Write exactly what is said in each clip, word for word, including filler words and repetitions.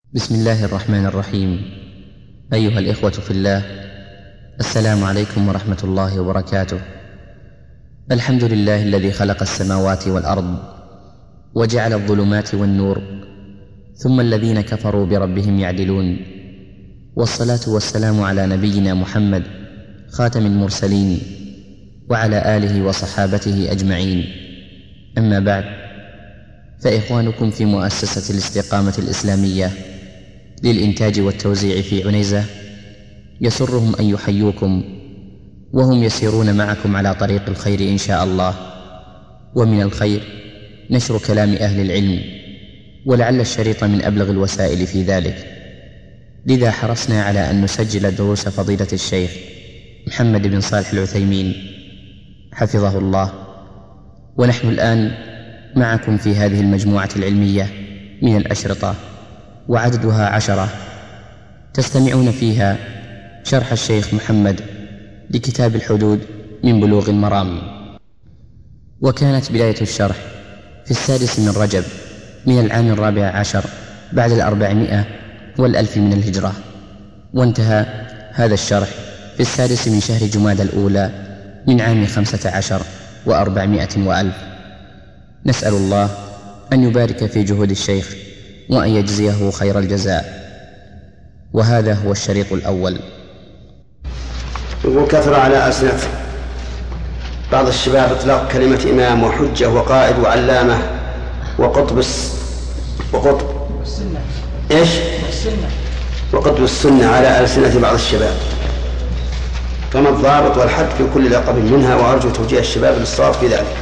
بسم الله الرحمن الرحيم. أيها الإخوة في الله، السلام عليكم ورحمة الله وبركاته. الحمد لله الذي خلق السماوات والأرض وجعل الظلمات والنور، ثم الذين كفروا بربهم يعدلون، والصلاة والسلام على نبينا محمد خاتم المرسلين وعلى آله وصحابته أجمعين. أما بعد، فإخوانكم في مؤسسة الاستقامة الإسلامية للإنتاج والتوزيع في عنيزة يسرهم أن يحيوكم، وهم يسيرون معكم على طريق الخير إن شاء الله. ومن الخير نشر كلام أهل العلم، ولعل الشريط من أبلغ الوسائل في ذلك، لذا حرصنا على أن نسجل دروس فضيلة الشيخ محمد بن صالح العثيمين حفظه الله. ونحن الآن معكم في هذه المجموعة العلمية من الأشرطة، وعددها عشرة، تستمعون فيها شرح الشيخ محمد لكتاب الحدود من بلوغ المرام. وكانت بداية الشرح في السادس من رجب من العام الرابع عشر بعد الأربعمائة والألف من الهجرة، وانتهى هذا الشرح في السادس من شهر جمادى الأولى من عام خمسة عشر وأربعمائة وألف. نسأل الله أن يبارك في جهود الشيخ وأن يجزيه خير الجزاء. وهذا هو الشريط الأول. يقول: كثر على ألسنة بعض الشباب إطلاق كلمة إمام وحجة وقائد وعلامة وقطب الس... وقطب السنة. إيش؟ السنة. وقطب السنة على ألسنة بعض الشباب، فما الضابط والحد في كل لقب منها؟ وأرجو توجيه الشباب للصواب في ذلك.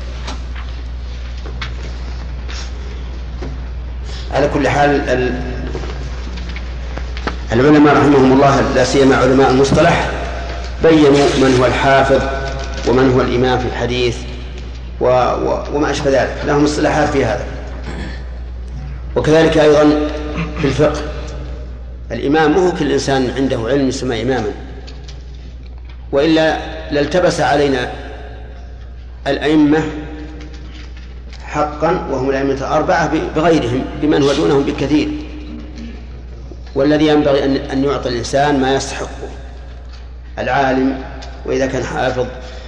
على كل حال، العلماء رحمهم الله، لا سيما علماء المصطلح، بينوا من هو الحافظ ومن هو الإمام في الحديث و... و... وما أشبه ذلك، لهم اصطلاحات في هذا. وكذلك أيضا في الفقه، الإمام مو كل إنسان عنده علم يسمى إماما، وإلا لالتبس علينا الأئمة حقا وهم الأئمة الأربعة بغيرهم بمن هو دونهم بالكثير. والذي ينبغي أن يعطي الإنسان ما يستحقه. العالم وإذا كان حافظ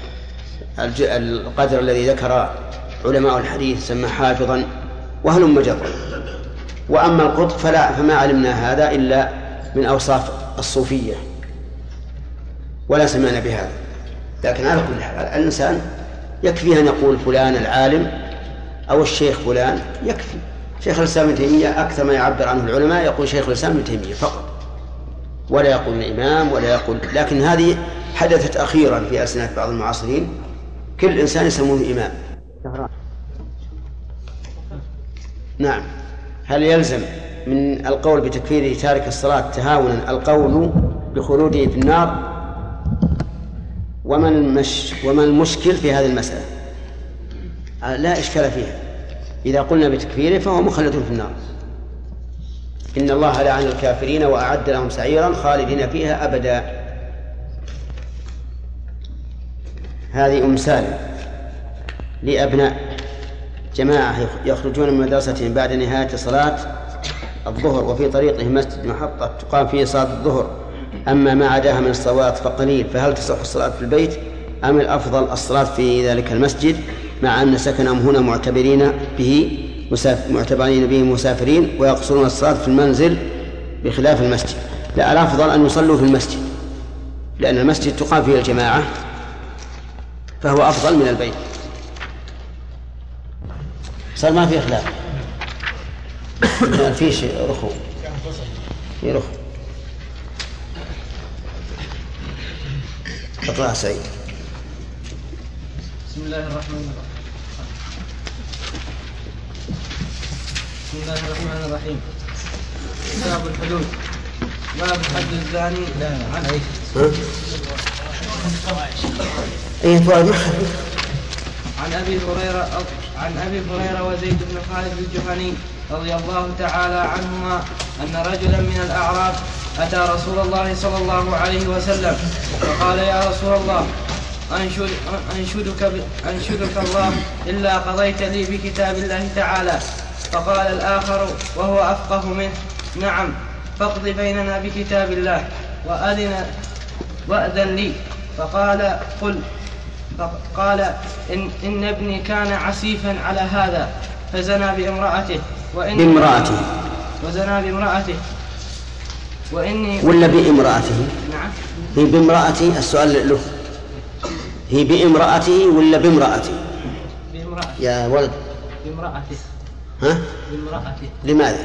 القدر الذي ذكر علماء الحديث سمى حافظا وهلم جرا. وأما القطب فلا، فما علمنا هذا إلا من أوصاف الصوفية ولا سمعنا بهذا. لكن على كل حال الإنسان يكفي أن يقول فلان العالم أو الشيخ فلان، يكفي. شيخ الإسلام ابن تيمية أكثر ما يعبر عنه العلماء يقول شيخ الإسلام ابن تيمية فقط، ولا يقول الإمام ولا يقول. لكن هذه حدثت أخيرا في ألسنة بعض المعاصرين، كل إنسان يسمونه إمام. نعم. هل يلزم من القول بتكفير تارك الصلاة تهاونا القول بخلوده في النار؟ وما المش وما المشكل في هذه المسألة؟ لا إشكال فيها. إذا قلنا بتكفيره فهو مخلد في النار. إن الله لعن الكافرين وأعد لهم سعيرا خالدين فيها أبدا. هذه أم سالم لأبناء جماعة يخرجون من مدرستهم بعد نهاية صلاة الظهر، وفي طريقهم مسجد محطة تقام فيه صلاة الظهر، أما ما عداها من الصلوات فقليل، فهل تصح الصلاة في البيت أم الأفضل الصلاة في ذلك المسجد، مع أن سكنهم هنا معتبرين به مسافر معتبرين به مسافرين ويقصرون الصلاة في المنزل بخلاف المسجد؟ لا، الأفضل أن يصلوا في المسجد، لأن المسجد تقام فيه الجماعة فهو أفضل من البيت. صار ما في خلاف، في شيء رخو في رخو. اقرأ سعيد. بسم الله الرحمن الرحيم. بسم الله الرحمن الرحيم. كتاب الحدود. باب حد الزاني عن ايش؟ ايه فؤاد عن ابي هريره عن ابي هريره وزيد بن خالد الجهني رضي الله تعالى عنهما ان رجلا من الاعراب اتى رسول الله صلى الله عليه وسلم فقال: يا رسول الله، أنشد أنشدك, أنشدك الله إلا قضيت لي بكتاب الله تعالى. فقال الآخر وهو أفقه منه: نعم، فاقض بيننا بكتاب الله وأذن, وأذن لي. فقال قل فقال إن, إن ابني كان عسيفا على هذا فزنى بامرأته وإن بامرأته وزنى بامرأته وإني ولا بامرأته؟ نعم، هي بامرأته. السؤال له، هي بامرأته ولا بامرأته؟ بامرأته يا ولد. بامرأته. ها؟ بامرأته. لماذا؟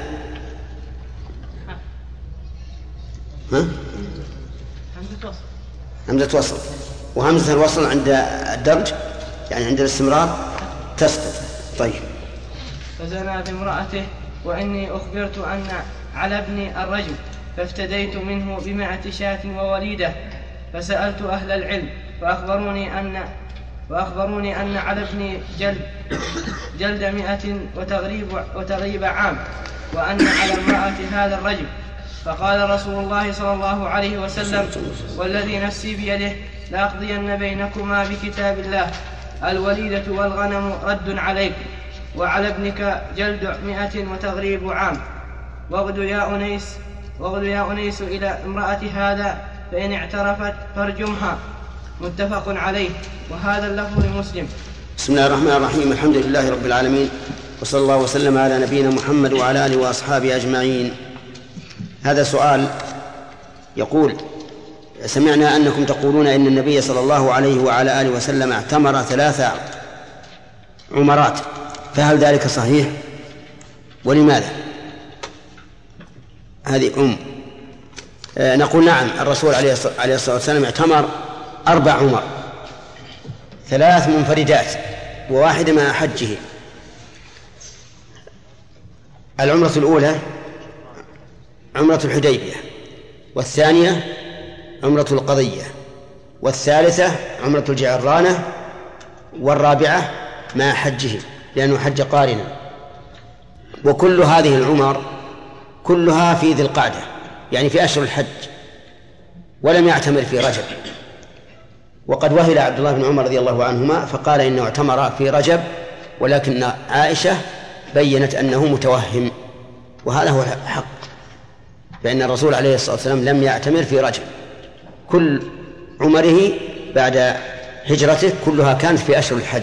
ها؟ همزة وصل. همزة وصل، وهمزة الوصل عند الدرج يعني عند الاستمرار تسقط. طيب. فزنى بامرأته وإني أخبرت أن على ابني الرجم فافتديت منه بمائة شاة ووليدة. فسألت أهل العلم فأخبروني أن وأخبروني أن على ابني جلد جلد مئة وتغريب, وتغريب عام، وأن على امرأة هذا الرجم. فقال رسول الله صلى الله عليه وسلم: والذي نفسي بيده لأقضين بينكما بكتاب الله، الوليدة والغنم رد عليك، وعلى ابنك جلد مئة وتغريب عام. واغد يا أنيس واغد يا أنيس إلى امرأة هذا فإن اعترفت فارجمها. متفق عليه، وهذا اللفظ لمسلم. بسم الله الرحمن الرحيم. الحمد لله رب العالمين، وصلى الله وسلم على نبينا محمد وعلى آله وأصحابه أجمعين. هذا سؤال يقول: سمعنا أنكم تقولون إن النبي صلى الله عليه وعلى آله وسلم اعتمر ثلاث عمرات، فهل ذلك صحيح؟ ولماذا؟ هذه أم آه نقول نعم، الرسول عليه الصلاة والسلام اعتمر أربع عمر، ثلاث منفردات وواحدة مع حجه. العمرة الأولى عمرة الحديبية، والثانية عمرة القضية، والثالثة عمرة الجعرانة، والرابعة مع حجه لأنه حج قارنا. وكل هذه العمر كلها في ذي القعدة، يعني في أشهر الحج، ولم يعتمر في رجب. وقد وهل عبد الله بن عمر رضي الله عنهما فقال إنه اعتمر في رجب، ولكن عائشة بيّنت أنه متوهم، وهذا هو الحق، فإن الرسول عليه الصلاة والسلام لم يعتمر في رجب. كل عمره بعد هجرته كلها كانت في أشهر الحج.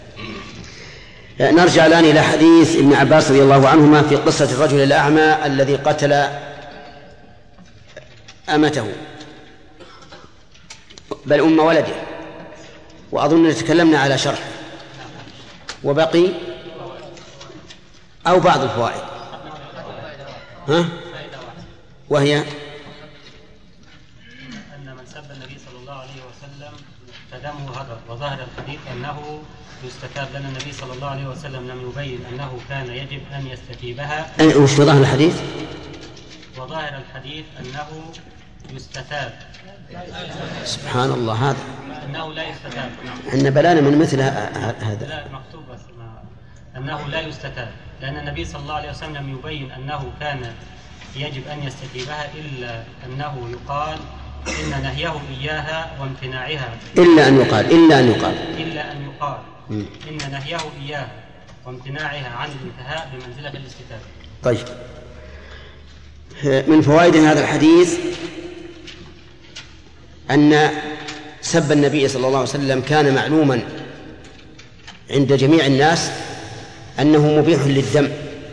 نرجع الآن إلى حديث ابن عباس رضي الله عنهما في قصة الرجل الأعمى الذي قتل أمته بل أم ولده، وأظن تكلمنا على شرح، وبقي أو بعض الفوائد، ها؟ وهي أن من سب النبي صلى الله عليه وسلم فدمه هدر، وظاهر الحديث أنه يستتاب، لأن النبي صلى الله عليه وسلم لم يبين أنه كان يجب أن يستتيبها. وش ظاهر الحديث؟ وظاهر الحديث أنه يستتاب. سبحان الله، هذا أنه لا يستتاب. إن بلانا من مثل هذا. لا مكتوب بس أنه لا يستتاب، لأن النبي صلى الله عليه وسلم لم يبين أنه كان يجب أن يستتيبها، إلا أنه يقال إن نهيه إياها وامتناعها، إلا أن يقال إلا أن يقال إلا أن يقال إن نهيه إياها وامتناعها عن الانتهاء بمنزلة الاستتابة. طيب، من فوائد هذا الحديث أن سب النبي صلى الله عليه وسلم كان معلوما عند جميع الناس أنه مبيح للدم.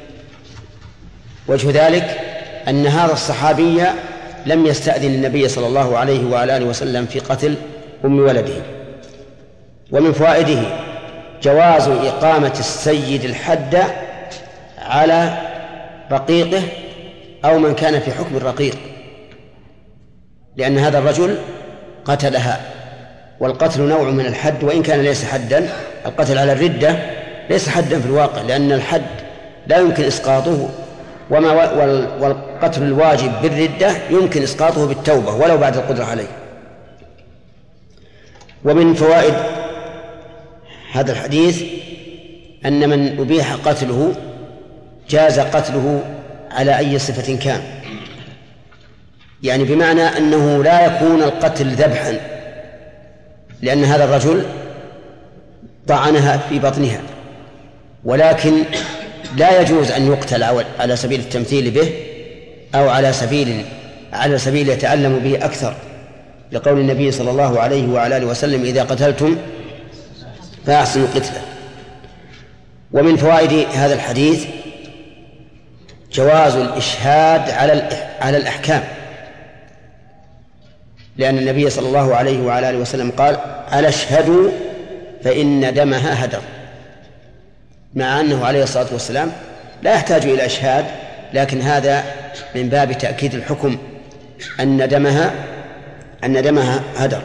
وجه ذلك أن هذا الصحابي لم يستأذن النبي صلى الله عليه وعلى آله وسلم في قتل أم ولده. ومن فوائده جواز إقامة السيد الحد على رقيقه أو من كان في حكم الرقيق، لأن هذا الرجل قتلها، والقتل نوع من الحد وإن كان ليس حدا. القتل على الردة ليس حدا في الواقع، لأن الحد لا يمكن إسقاطه، وما والقتل الواجب بالردة يمكن إسقاطه بالتوبة ولو بعد القدرة عليه. ومن فوائد هذا الحديث أن من أبيح قتله جاز قتله على أي صفة كان، يعني بمعنى أنه لا يكون القتل ذبحا، لأن هذا الرجل طعنها في بطنها، ولكن لا يجوز أن يقتل على سبيل التمثيل به أو على سبيل على سبيل يتألم به أكثر، لقول النبي صلى الله عليه وعلى آله وسلم: إذا قتلتم فأحسنوا القتلة. ومن فوائد هذا الحديث جواز الإشهاد على على الأحكام، لأن النبي صلى الله عليه وعلى آله وسلم قال: ألا اشهدوا فإن دمها هدر، مع أنه عليه الصلاة والسلام لا يحتاج إلى إشهاد، لكن هذا من باب تأكيد الحكم أن دمها أن دمها هدر.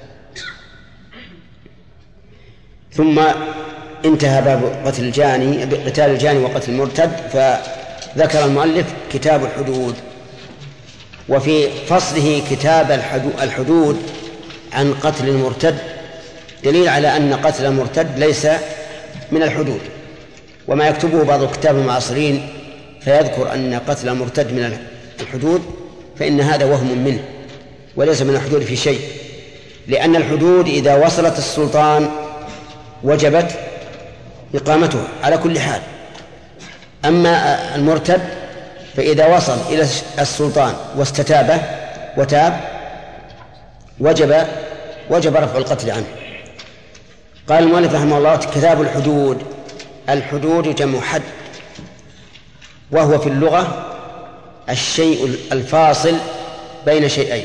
ثم انتهى باب قتل الجاني قتال الجاني وقتل المرتد، فذكر المؤلف كتاب الحدود، وفي فصله كتاب الحدود عن قتل المرتد دليل على أن قتل المرتد ليس من الحدود. وما يكتبه بعض الكتاب المعاصرين فيذكر أن قتل المرتد من الحدود، فإن هذا وهم منه وليس من الحدود في شيء، لأن الحدود إذا وصلت السلطان وجبت إقامتها على كل حال. أما المرتد فإذا وصل إلى السلطان واستتابه وتاب وجب وجب رفع القتل عنه. قال المؤلف رحمه الله: كتاب الحدود. الحدود جمع حد، وهو في اللغة الشيء الفاصل بين شيئين،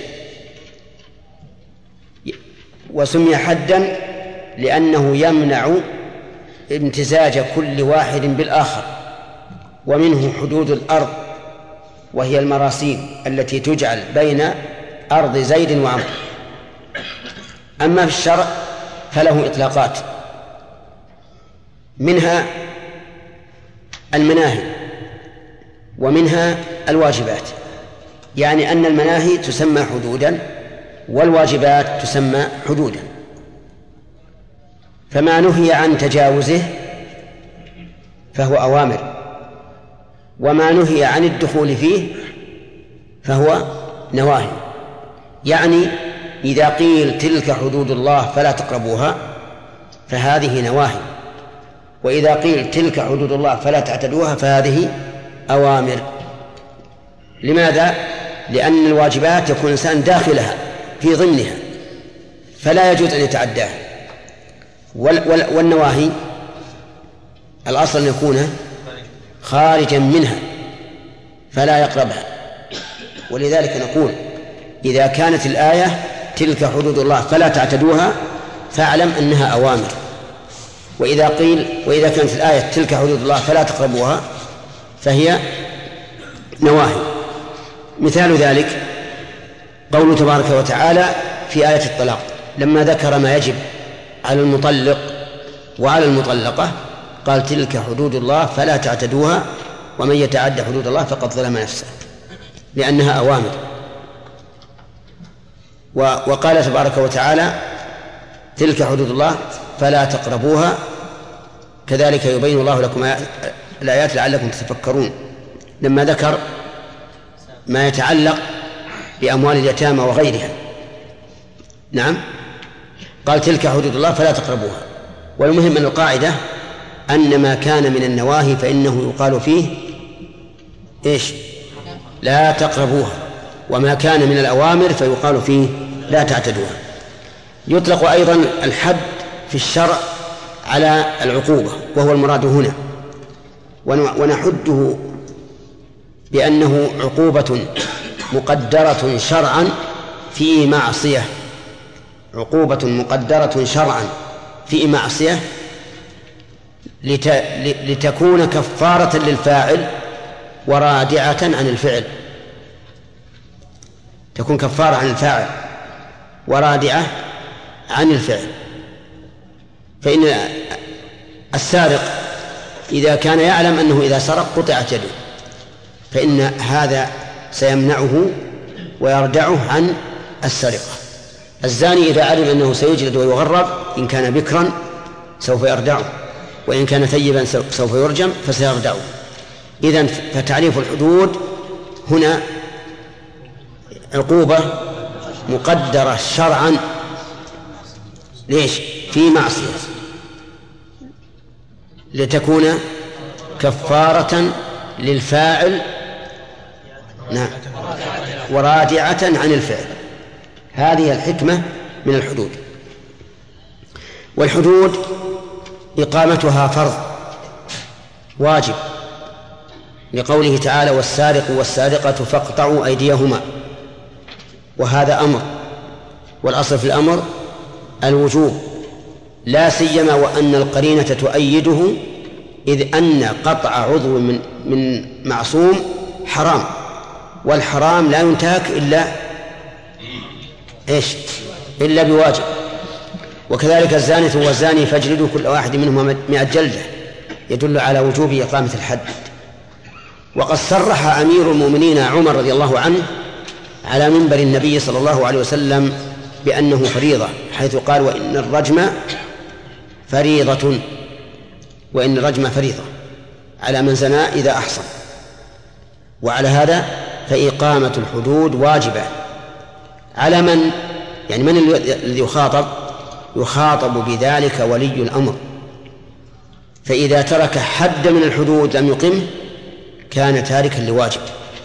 وسمي حدا لأنه يمنع امتزاج كل واحد بالآخر. ومنه حدود الأرض، وهي المراسيم التي تجعل بين أرض زيد وعمرو. أما في الشرع فله إطلاقات، منها المناهي ومنها الواجبات، يعني أن المناهي تسمى حدودا والواجبات تسمى حدودا. فما نهي عن تجاوزه فهو أوامر، وما نهي عن الدخول فيه فهو نواهي. يعني إذا قيل تلك حدود الله فلا تقربوها فهذه نواهي، وإذا قيل تلك حدود الله فلا تعتدوها فهذه أوامر. لماذا؟ لأن الواجبات يكون الإنسان داخلها في ضمنها فلا يجوز أن يتعداها، والنواهي الأصل أن يكون خارجا منها فلا يقربها. ولذلك نقول: إذا كانت الآية تلك حدود الله فلا تعتدوها فاعلم أنها أوامر، وإذا قيل وإذا كانت الآية تلك حدود الله فلا تقربوها فهي نواهي. مثال ذلك قوله تبارك وتعالى في آية الطلاق لما ذكر ما يجب على المطلق وعلى المطلقة قال: تلك حدود الله فلا تعتدوها ومن يتعد حدود الله فقد ظلم نفسه، لأنها أوامر. وقال تبارك وتعالى: تلك حدود الله فلا تقربوها، كذلك يبين الله لكم الآيات لعلكم تتفكرون، لما ذكر ما يتعلق بأموال اليتامى وغيرها. نعم، قال: تلك حدود الله فلا تقربوها. والمهم من القاعدة أن ما كان من النواهي فإنه يقال فيه إيش؟ لا تقربوها، وما كان من الأوامر فيقال فيه لا تعتدوها. يطلق أيضا الحد في الشرع على العقوبة، وهو المراد هنا، ونحده بأنه عقوبة مقدرة شرعا في معصية، عقوبة مقدرة شرعا في معصية لتكون كفارة للفاعل ورادعة عن الفعل، تكون كفارة عن الفاعل ورادعة عن الفعل. فإن السارق إذا كان يعلم أنه إذا سرق قطعت يده فإن هذا سيمنعه ويردعه عن السرقة. الزاني إذا علم أنه سيجلد ويغرب إن كان بكرا سوف يردعه، وإن كان ثيبا سوف يرجم فسيردعه. إذن فتعريف الحدود هنا عقوبة مقدرة شرعا، ليش؟ في معصية، لتكون كفارة للفاعل نعم ورادعة عن الفعل. هذه الحكمة من الحدود. والحدود إقامتها فرض واجب، لقوله تعالى والسارق والسارقة فاقطعوا أيديهما، وهذا أمر، والأصل في الأمر الوجوب، لا سيما وأن القرينة تؤيده، إذ أن قطع عضو من من معصوم حرام، والحرام لا ينتهك إلا إيش إلا بواجب. وكذلك الزانية والزاني فاجلدوا كل واحد منهما مئة جلدة، يدل على وجوب إقامة الحد. وقد صرح أمير المؤمنين عمر رضي الله عنه على منبر النبي صلى الله عليه وسلم بأنه فريضة، حيث قال وإن الرجم فريضة، وإن الرجم فريضة على من زنى إذا أحصن. وعلى هذا فإقامة الحدود واجبة على من، يعني من الذي يخاطب؟ يخاطب بذلك ولي الأمر، فإذا ترك حد من الحدود لم يقمه كان تاركا لواجب.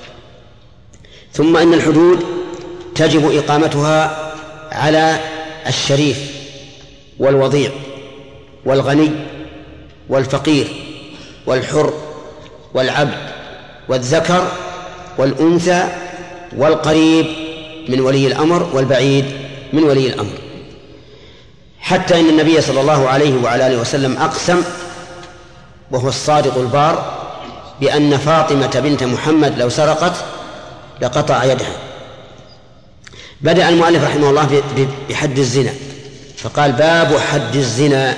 ثم إن الحدود تجب إقامتها على الشريف والوضيع والغني والفقير والحر والعبد والذكر والأنثى والقريب من ولي الأمر والبعيد من ولي الأمر، حتى إن النبي صلى الله عليه وعلى آله وسلم أقسم وهو الصادق البار بأن فاطمة بنت محمد لو سرقت لقطع يدها. بدأ المؤلف رحمه الله بحد الزنا، فقال باب حد الزنا،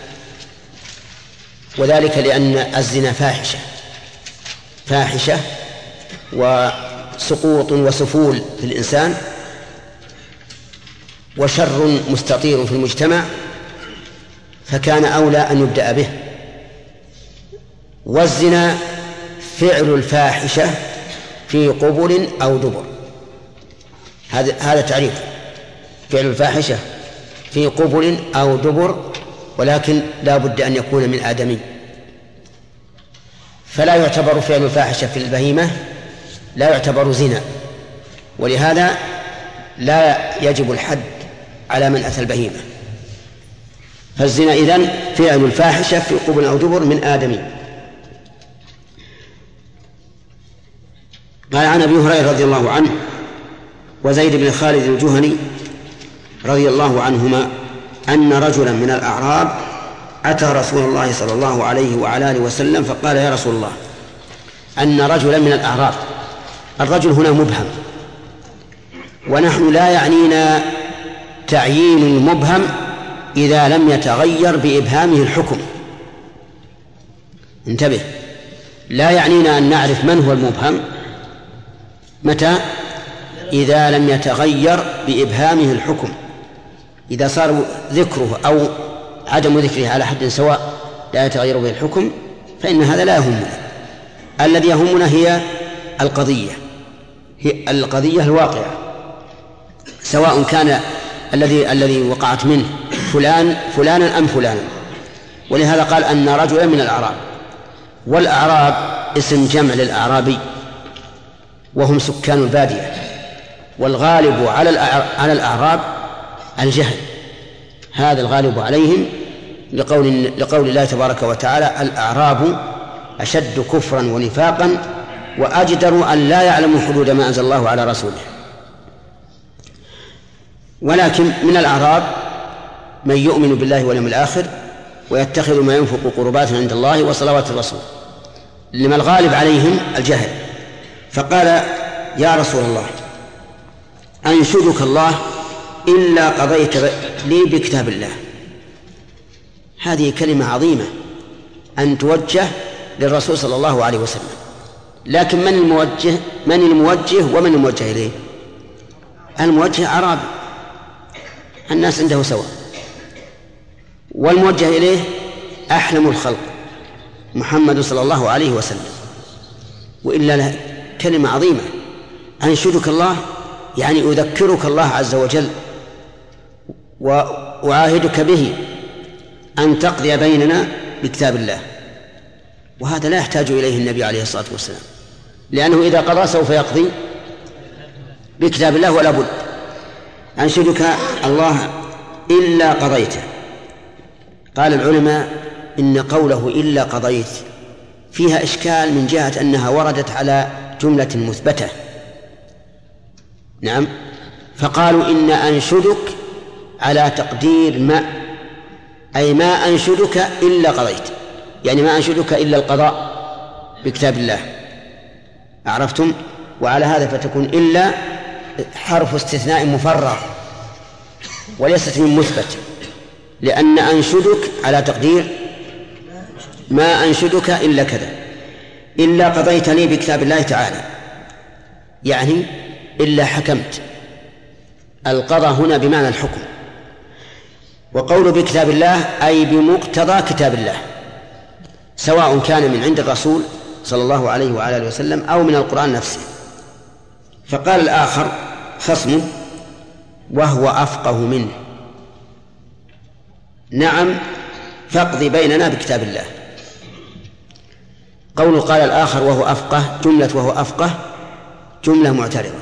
وذلك لأن الزنا فاحشة فاحشة وسقوط وسفول في الإنسان وشر مستطير في المجتمع، فكان أولى أن يبدأ به. والزنا فعل الفاحشة في قبل أو دبر، هذا هذا تعريف فعل الفاحشة في قبل أو دبر، ولكن لا بد أن يكون من آدمي، فلا يعتبر فعل الفاحشة في البهيمة لا يعتبر زنا، ولهذا لا يجب الحد على من أتى البهيمة. فالزنا إذن فعل الفاحشة في قبل أو دبر من آدمي. قال عن أبي هريرة رضي الله عنه وزيد بن خالد الجهني رضي الله عنهما أن رجلا من الأعراب أتى رسول الله صلى الله عليه وعلى آله وسلم فقال يا رسول الله، أن رجلا من الأعراب، الرجل هنا مبهم، ونحن لا يعنينا تعيين المبهم إذا لم يتغير بإبهامه الحكم. انتبه، لا يعنينا أن نعرف من هو المبهم متى؟ إذا لم يتغير بإبهامه الحكم. إذا صار ذكره أو عدم ذكره على حد سواء لا يتغير به الحكم فإن هذا لا يهمنا. الذي يهمنا هي القضية، هي القضية الواقعة، سواء كان الذي الذي وقعت منه فلان فلانا أم فلانا. ولهذا قال أن رجلا من الأعراب، والأعراب اسم جمع للأعرابي وهم سكان البادية، والغالب على على الأعراب الجهل، هذا الغالب عليهم لقول لقول الله تبارك وتعالى الأعراب أشد كفرا ونفاقا وأجدر أن لا يعلموا حدود ما أنزل الله على رسوله. ولكن من الأعراب من يؤمن بالله واليوم الآخر ويتخذ ما ينفق قربات عند الله وصلوات الرسول، لما الغالب عليهم الجهل. فقال يا رسول الله أنشدك الله إلا قضيت لي بكتاب الله. هذه كلمة عظيمة أن توجه للرسول صلى الله عليه وسلم، لكن من الموجه من الموجه ومن الموجه إليه؟ الموجه أعرابي، الناس عنده سواء، والموجه إليه أحلم الخلق محمد صلى الله عليه وسلم. وإلا كلمة عظيمة، أنشدك الله يعني أذكرك الله عز وجل وأعاهدك به أن تقضي بيننا بكتاب الله، وهذا لا يحتاج إليه النبي عليه الصلاة والسلام، لأنه إذا قضى سوف يقضي بكتاب الله ولا بد. أنشدك الله إلا قضيته. قال العلماء إن قوله إلا قضيت فيها إشكال من جهة أنها وردت على جملة مثبتة. نعم، فقالوا إن أنشدك على تقدير ما، أي ما أنشدك إلا قضيت، يعني ما أنشدك إلا القضاء بكتاب الله. عرفتم؟ وعلى هذا فتكون إلا حرف استثناء مفرغ وليست من مثبت، لأن أنشدك على تقدير ما أنشدك إلا كذا، إلا قضيت لي بكتاب الله تعالى، يعني إلا حكمت. القضاء هنا بمعنى الحكم، وقول بكتاب الله أي بمقتضى كتاب الله، سواء كان من عند الرسول صلى الله عليه وعلى آله وسلم أو من القرآن نفسه. فقال الآخر خصمه وهو أفقه منه: نعم فاقض بيننا بكتاب الله. قول قال الآخر وهو أفقه، جملة وهو أفقه جملة معترضة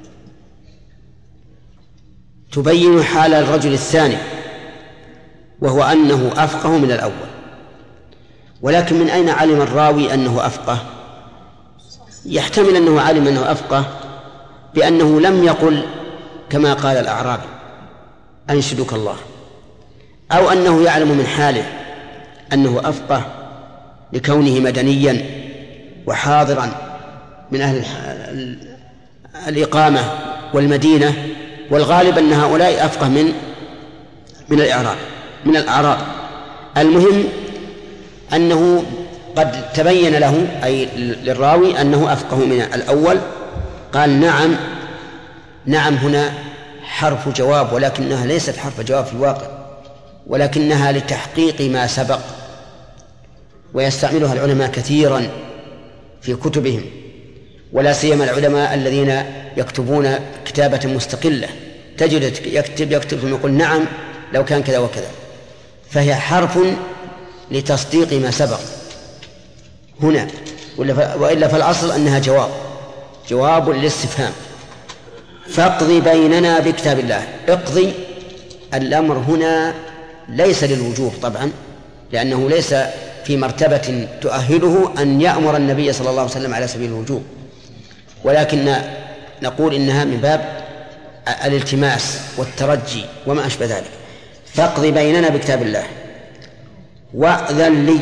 تبين حال الرجل الثاني، وهو أنه أفقه من الأول. ولكن من أين علم الراوي أنه أفقه؟ يحتمل أنه علم أنه أفقه بأنه لم يقل كما قال الأعرابي أنشدك الله، أو أنه يعلم من حاله أنه أفقه لكونه مدنيا وحاضرا من أهل الإقامة والمدينة، والغالب أن هؤلاء أفقه من من الإعراب من الأعراب. المهم أنه قد تبين له أي للراوي أنه أفقه من الأول. قال نعم. نعم هنا حرف جواب، ولكنها ليست حرف جواب في الواقع، ولكنها لتحقيق ما سبق، ويستعملها العلماء كثيرا في كتبهم، ولا سيما العلماء الذين يكتبون كتابة مستقلة، تجد يكتب يكتب ثم يقول نعم لو كان كذا وكذا، فهي حرف لتصديق ما سبق هنا، وإلا فالأصل أنها جواب جواب للاستفهام. فاقضي بيننا بكتاب الله. اقضي، الأمر هنا ليس للوجوب طبعا، لأنه ليس في مرتبة تؤهله أن يأمر النبي صلى الله عليه وسلم على سبيل الوجوب، ولكن نقول إنها من باب الالتماس والترجي وما أشبه ذلك. فاقضي بيننا بكتاب الله وأذن لي،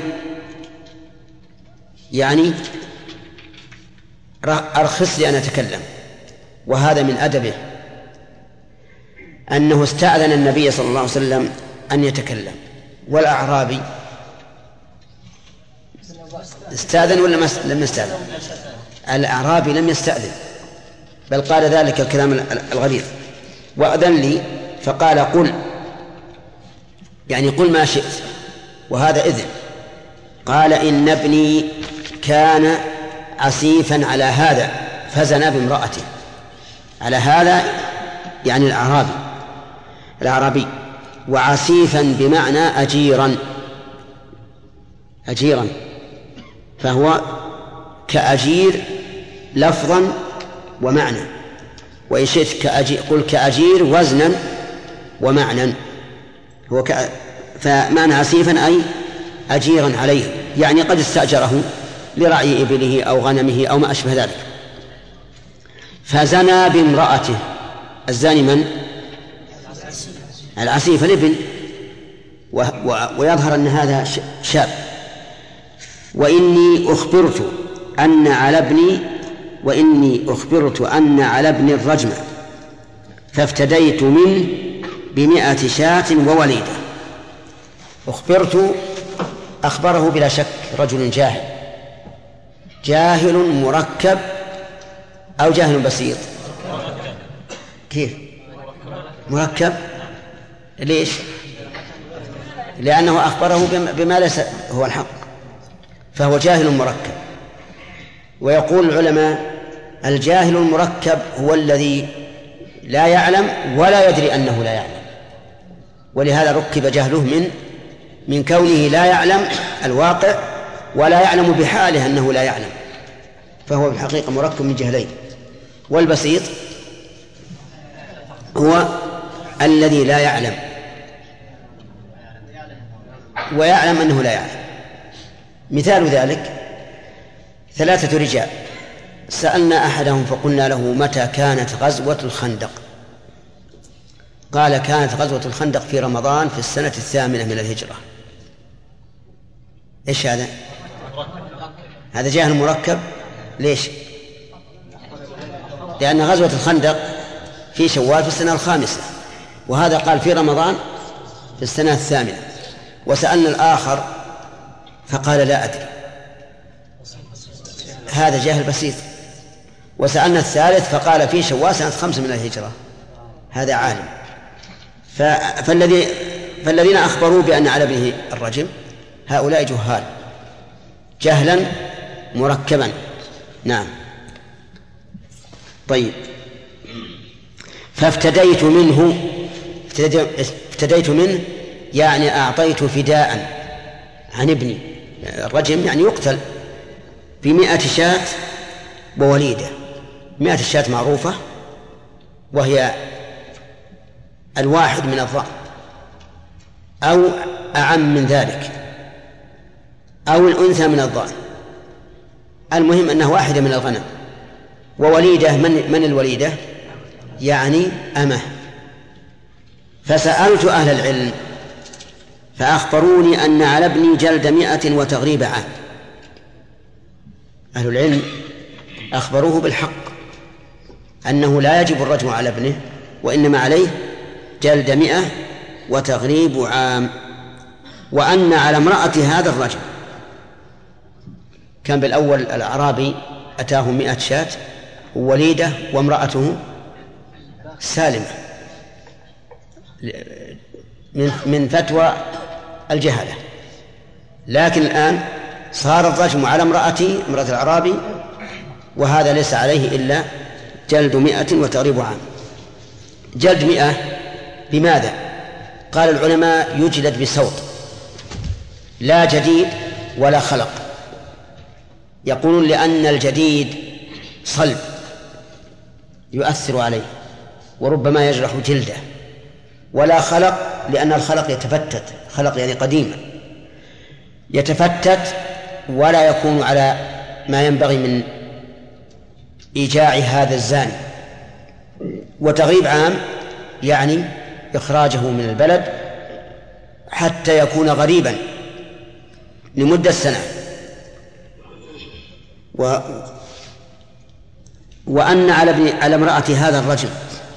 يعني أرخص لي أن أتكلم. وهذا من أدبه أنه استأذن النبي صلى الله عليه وسلم أن يتكلم، والأعرابي استأذن ولا لم يستأذن؟ الأعرابي لم يستأذن، بل قال ذلك الكلام الغليظ: وأذن لي، فقال قل، يعني قل ما شئت، وهذا إذن. قال إن ابني كان عسيفا على هذا فزنى بامرأته. على هذا يعني الأعرابي الأعرابي وعسيفا بمعنى أجيرا أجيرا فهو كأجير لفظا ومعنى، وإن شئت كأجير قل كأجير وزنا ومعنى. هو ك... فمعنى عسيفا أي أجيرا عليه، يعني قد استأجره لرعي إبله أو غنمه أو ما أشبه ذلك. فزنى بامرأته. الزاني من؟ العسيف الابن، و... و... ويظهر أن هذا شاب. وإني أخبرت أن على ابني وإني أخبرت أن على ابني الرجم فافتديت منه بمئة شاة ووليدة. أخبرت، أخبره بلا شك رجل جاهل، جاهل مركب أو جاهل بسيط؟ كيف مركب؟ ليش؟ لأنه أخبره بما ليس هو الحق، فهو جاهل مركب. ويقول العلماء الجاهل المركب هو الذي لا يعلم ولا يدري أنه لا يعلم، ولهذا ركب جهله من من كونه لا يعلم الواقع ولا يعلم بحاله أنه لا يعلم، فهو بالحقيقة مركب من جهلين. والبسيط هو الذي لا يعلم ويعلم أنه لا يعلم. مثال ذلك ثلاثة رجال سألنا أحدهم فقلنا له متى كانت غزوة الخندق؟ قال كانت غزوة الخندق في رمضان في السنة الثامنة من الهجرة. إيش هذا؟ هذا جاهل مركب. ليش؟ لأن غزوة الخندق في شوال في السنة الخامسة، وهذا قال في رمضان في السنة الثامنة. وسألنا الآخر فقال لا أدري، هذا جاهل بسيط. وسألنا الثالث فقال في شوال سنة خمسة من الهجرة، هذا عالم. فالذي فالذين أخبروا بأن على ابنه الرجم هؤلاء جهال جهلا مركبا. نعم. طيب، فافتديت منه افتديت منه يعني أعطيت فداء عن ابني. الرجم يعني يقتل بمئة شاة ووليدة. مئة شاة معروفة وهي الواحد من الضأن أو أعم من ذلك أو الأنثى من الضأن، المهم أنه واحدة من الغنم. ووليدة من, من الوليدة يعني أمه. فسألت أهل العلم فأخبروني أن على ابني جلد مئة وتغريب عام. أهل العلم أخبروه بالحق أنه لا يجب الرجم على ابنه، وإنما عليه جلد مئة وتغريب عام، وأن على امرأة هذا الرجل كان بالأول الأعرابي أتاه مئة شاة ووليدة وامرأته سالمة من فتوى الجهلة، لكن الآن صار الرجم على امرأتي امرأة الأعرابي، وهذا ليس عليه إلا جلد مئة وتغريب عام. جلد مئة بماذا؟ قال العلماء يجلد بصوت، لا جديد ولا خلق. يقولون لأن الجديد صلب يؤثر عليه وربما يجرح جلده، ولا خلق لأن الخلق يتفتت، خلق يعني قديما يتفتت ولا يكون على ما ينبغي من إيجاع هذا الزاني. وتغريب عام يعني إخراجه من البلد حتى يكون غريبا لمدة سنة. و... وأن على ابن على امرأة هذا الرجم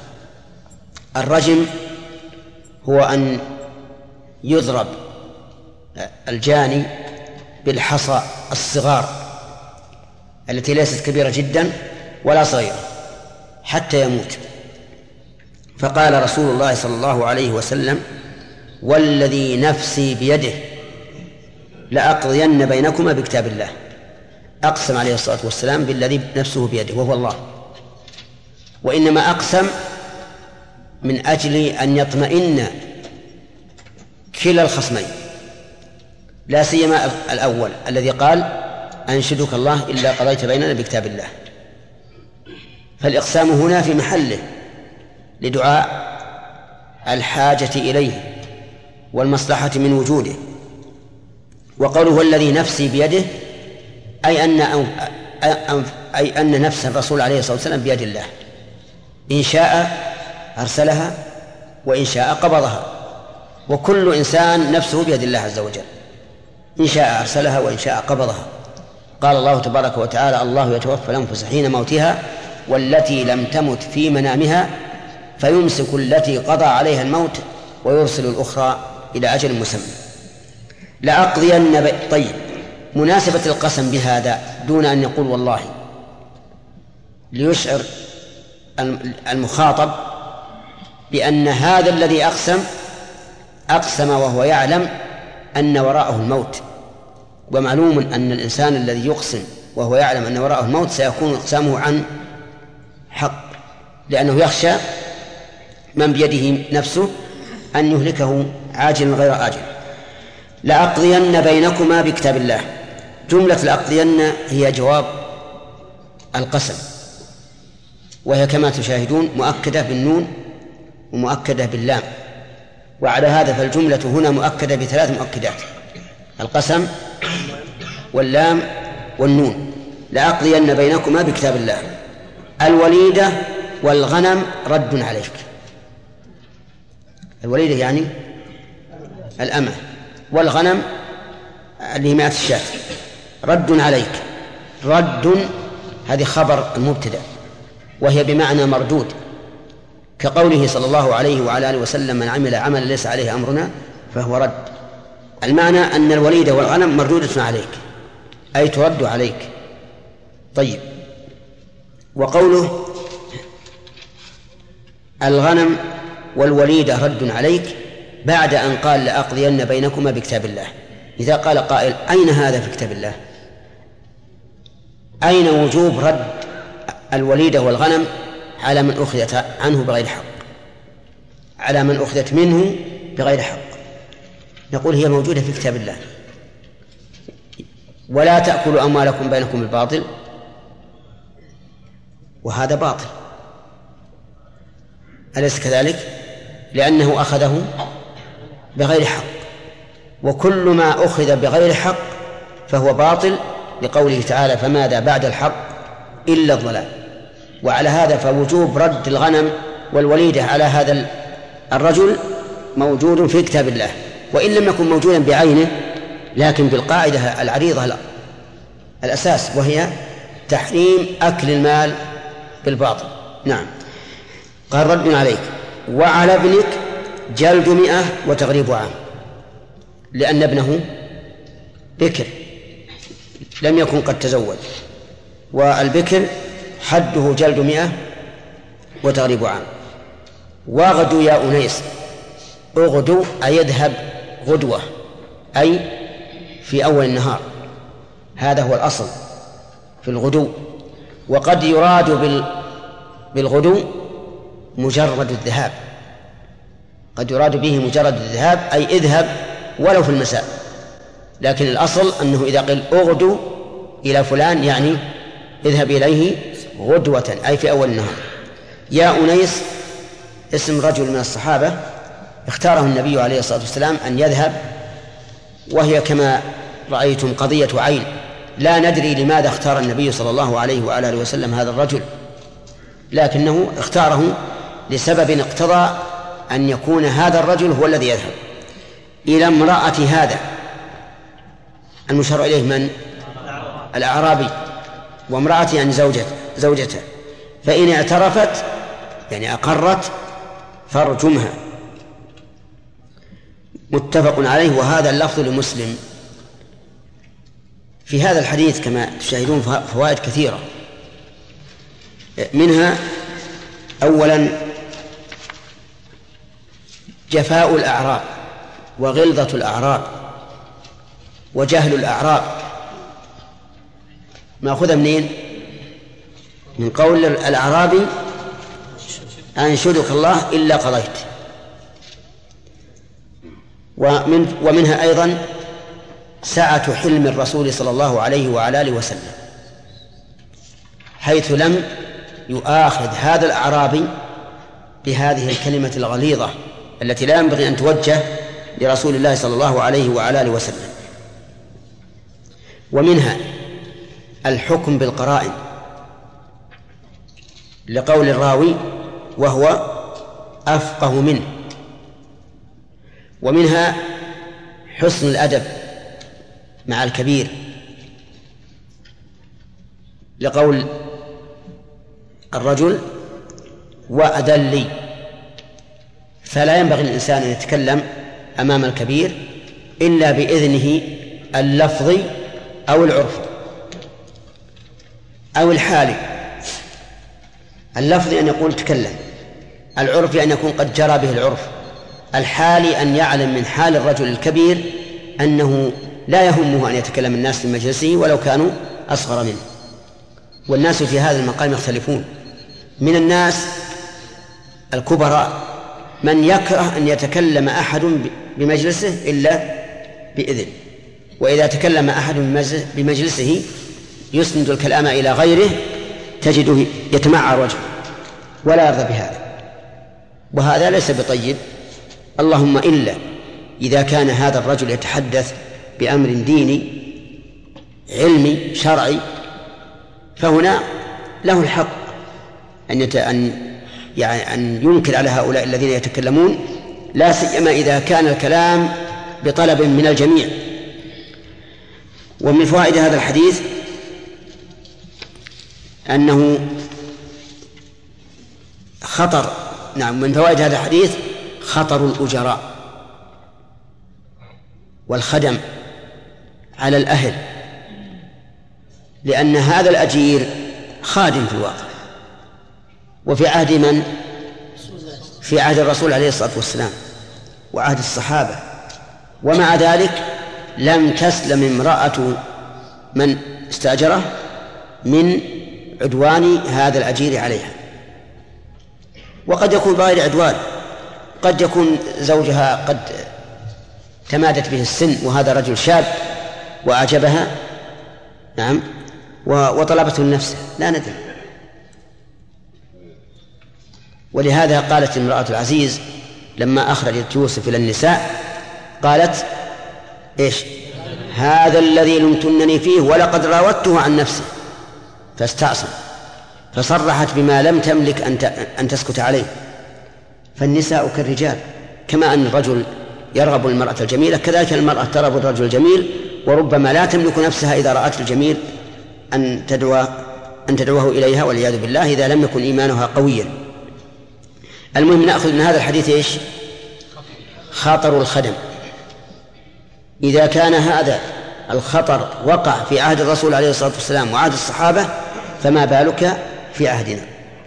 الرجم هو أن يضرب الجاني بالحصى الصغار التي ليست كبيرة جدا ولا صغيرة حتى يموت. فقال رسول الله صلى الله عليه وسلم والذي نفسي بيده لأقضين بينكما بكتاب الله. أقسم عليه الصلاة والسلام بالذي نفسه بيده وهو الله، وإنما أقسم من أجل أن يطمئن كلا الخصمين، لا سيما الأول الذي قال أنشدك الله إلا قضيت بيننا بكتاب الله. فالإقسام هنا في محله لدعاء الحاجة إليه والمصلحة من وجوده. وقوله الذي نفسي بيده أي أن أي أن نفس الرسول عليه الصلاة والسلام بيد الله، إن شاء أرسلها وإن شاء قبضها، وكل إنسان نفسه بيد الله عز وجل، إن شاء أرسلها وإن شاء قبضها. قال الله تبارك وتعالى الله يتوفى الأنفس حين موتها والتي لم تمت في منامها فيمسك التي قضى عليها الموت ويرسل الأخرى إلى أجل مسمى. لأقضين بي... طيب، مناسبة القسم بهذا دون أن يقول والله ليشعر المخاطب بأن هذا الذي أقسم أقسم وهو يعلم أن وراءه الموت. ومعلوم أن الإنسان الذي يقسم وهو يعلم أن وراءه الموت سيكون إقسامه عن حق، لأنه يخشى من بيده نفسه أن يهلكه عاجلا غير آجل. لأقضين بينكما بكتاب الله. جملة لأقضين هي جواب القسم، وهي كما تشاهدون مؤكدة بالنون ومؤكدة باللام، وعلى هذا فالجملة هنا مؤكدة بثلاث مؤكدات: القسم واللام والنون. لأقضين بينكما بكتاب الله. الوليدة والغنم رد عليك. الوليدة يعني الأمة، والغنم اللي مئة الشاة. رد عليك، رد هذه خبر المبتدأ، وهي بمعنى مردود، كقوله صلى الله عليه وعلى آله وسلم: من عمل عملا ليس عليه أمرنا فهو رد. المعنى أن الوليدة والغنم مردودة عليك، أي ترد عليك. طيب، وقوله الغنم والوليدة رد عليك بعد أن قال: لأقضين بينكما بكتاب الله. إذا قال قائل: أين هذا في كتاب الله؟ أين وجوب رد الوليدة والغنم على من أخذت عنه بغير حق، على من أخذت منه بغير حق؟ نقول: هي موجودة في كتاب الله. ولا تأكلوا أموالكم بينكم بالباطل، وهذا باطل، أليس كذلك؟ لأنه أخذه بغير حق، وكل ما أخذ بغير حق فهو باطل، لقوله تعالى: فماذا بعد الحق إلا الضلال. وعلى هذا فوجوب رد الغنم والوليدة على هذا الرجل موجود في كتاب الله، وإن لم يكن موجودا بعينه، لكن بالقاعدة العريضة الأساس، وهي تحريم أكل المال بالباطل. نعم. قال: رد عليك. وعلى ابنك جلد مئة وتغريب عام، لأن ابنه بكر لم يكن قد تزوج، والبكر حده جلد مئة وتغريب عام. واغدو يا أنيس. اغدو أي يذهب غدوة، أي في أول النهار، هذا هو الأصل في الغدو. وقد يراد بالغدو مجرد الذهاب، قد يراد به مجرد الذهاب، أي اذهب ولو في المساء، لكن الأصل أنه إذا قيل اغدو إلى فلان يعني اذهب إليه غدوة، أي في أول النهار. يا أنيس اسم رجل من الصحابة اختاره النبي عليه الصلاة والسلام أن يذهب، وهي كما رأيتم قضية عين، لا ندري لماذا اختار النبي صلى الله عليه وآله وسلم هذا الرجل، لكنه اختاره لسبب اقتضى أن يكون هذا الرجل هو الذي يذهب إلى امرأة هذا المشار إليه من؟ الأعرابي، وامرأة يعني زوجته زوجته فإن اعترفت يعني أقرت فارجمها. متفق عليه. وهذا اللفظ لمسلم. في هذا الحديث كما تشاهدون فوائد كثيرة، منها أولا جفاء الأعراب وغلظة الأعراب وجهل الأعراب، مأخوذة منين؟ من قول الأعرابي: أنشدك الله إلا قضيت. ومن ومنها أيضا سعة حلم الرسول صلى الله عليه وعلى آله وسلم، حيث لم يؤاخذ هذا الأعرابي بهذه الكلمة الغليظة التي لا ينبغي أن توجه لرسول الله صلى الله عليه وعلى آله وسلم. ومنها الحكم بالقرائن، لقول الراوي: وهو أفقه منه. ومنها حسن الأدب مع الكبير، لقول الرجل: وأذن لي. فلا ينبغي للإنسان أن يتكلم أمام الكبير إلا بإذنه اللفظي أو العرفي أو الحالي. اللفظي أن يقول تكلم، العرفي أن يكون قد جرى به العرف، الحالي أن يعلم من حال الرجل الكبير أنه لا يهمه أن يتكلم الناس في مجلسه ولو كانوا أصغر منه. والناس في هذا المقام يختلفون، من الناس الكبراء من يكره أن يتكلم أحد بمجلسه إلا بإذن، وإذا تكلم أحد بمجلسه يسند الكلام إلى غيره تجده يتمعر وجهه ولا يرضى بهذا. وهذا ليس بطيب، اللهم إلا إذا كان هذا الرجل يتحدث بأمر ديني علمي شرعي، فهنا له الحق أن أن يعني أن ينكر على هؤلاء الذين يتكلمون، لا سيما إذا كان الكلام بطلب من الجميع. ومن فوائد هذا الحديث أنه خطر نعم من فوائد هذا الحديث خطر الأجراء والخدم على الأهل، لأن هذا الأجير خادم في الواقع، وفي عهد من؟ في عهد الرسول عليه الصلاة والسلام وعهد الصحابة، ومع ذلك لم تسلم امرأة من استأجره من عدوان هذا الأجير عليها. وقد يكون بغير عدوان، قد يكون زوجها قد تمادت به السن وهذا رجل شاب وأعجبها نعم وطلبته لنفسه، لا ندري. ولهذا قالت امرأة العزيز لما أخرجت يوسف إلى النساء قالت إيش؟ هذا الذي لمتنني فيه ولقد راودته عن نفسه فاستعصم، فصرحت بما لم تملك أن تسكت عليه. فالنساء كالرجال، كما أن الرجل يرغب المرأة الجميلة كذلك المرأة ترغب الرجل الجميل، وربما لا تملك نفسها إذا رأت الجميل أن تدعو أن تدعوه إليها والعياذ بالله إذا لم يكن إيمانها قويا. المهم نأخذ من هذا الحديث إيش؟ خطر الخدم. إذا كان هذا الخطر وقع في عهد الرسول عليه الصلاة والسلام وعهد الصحابة فما بالك في عهدنا.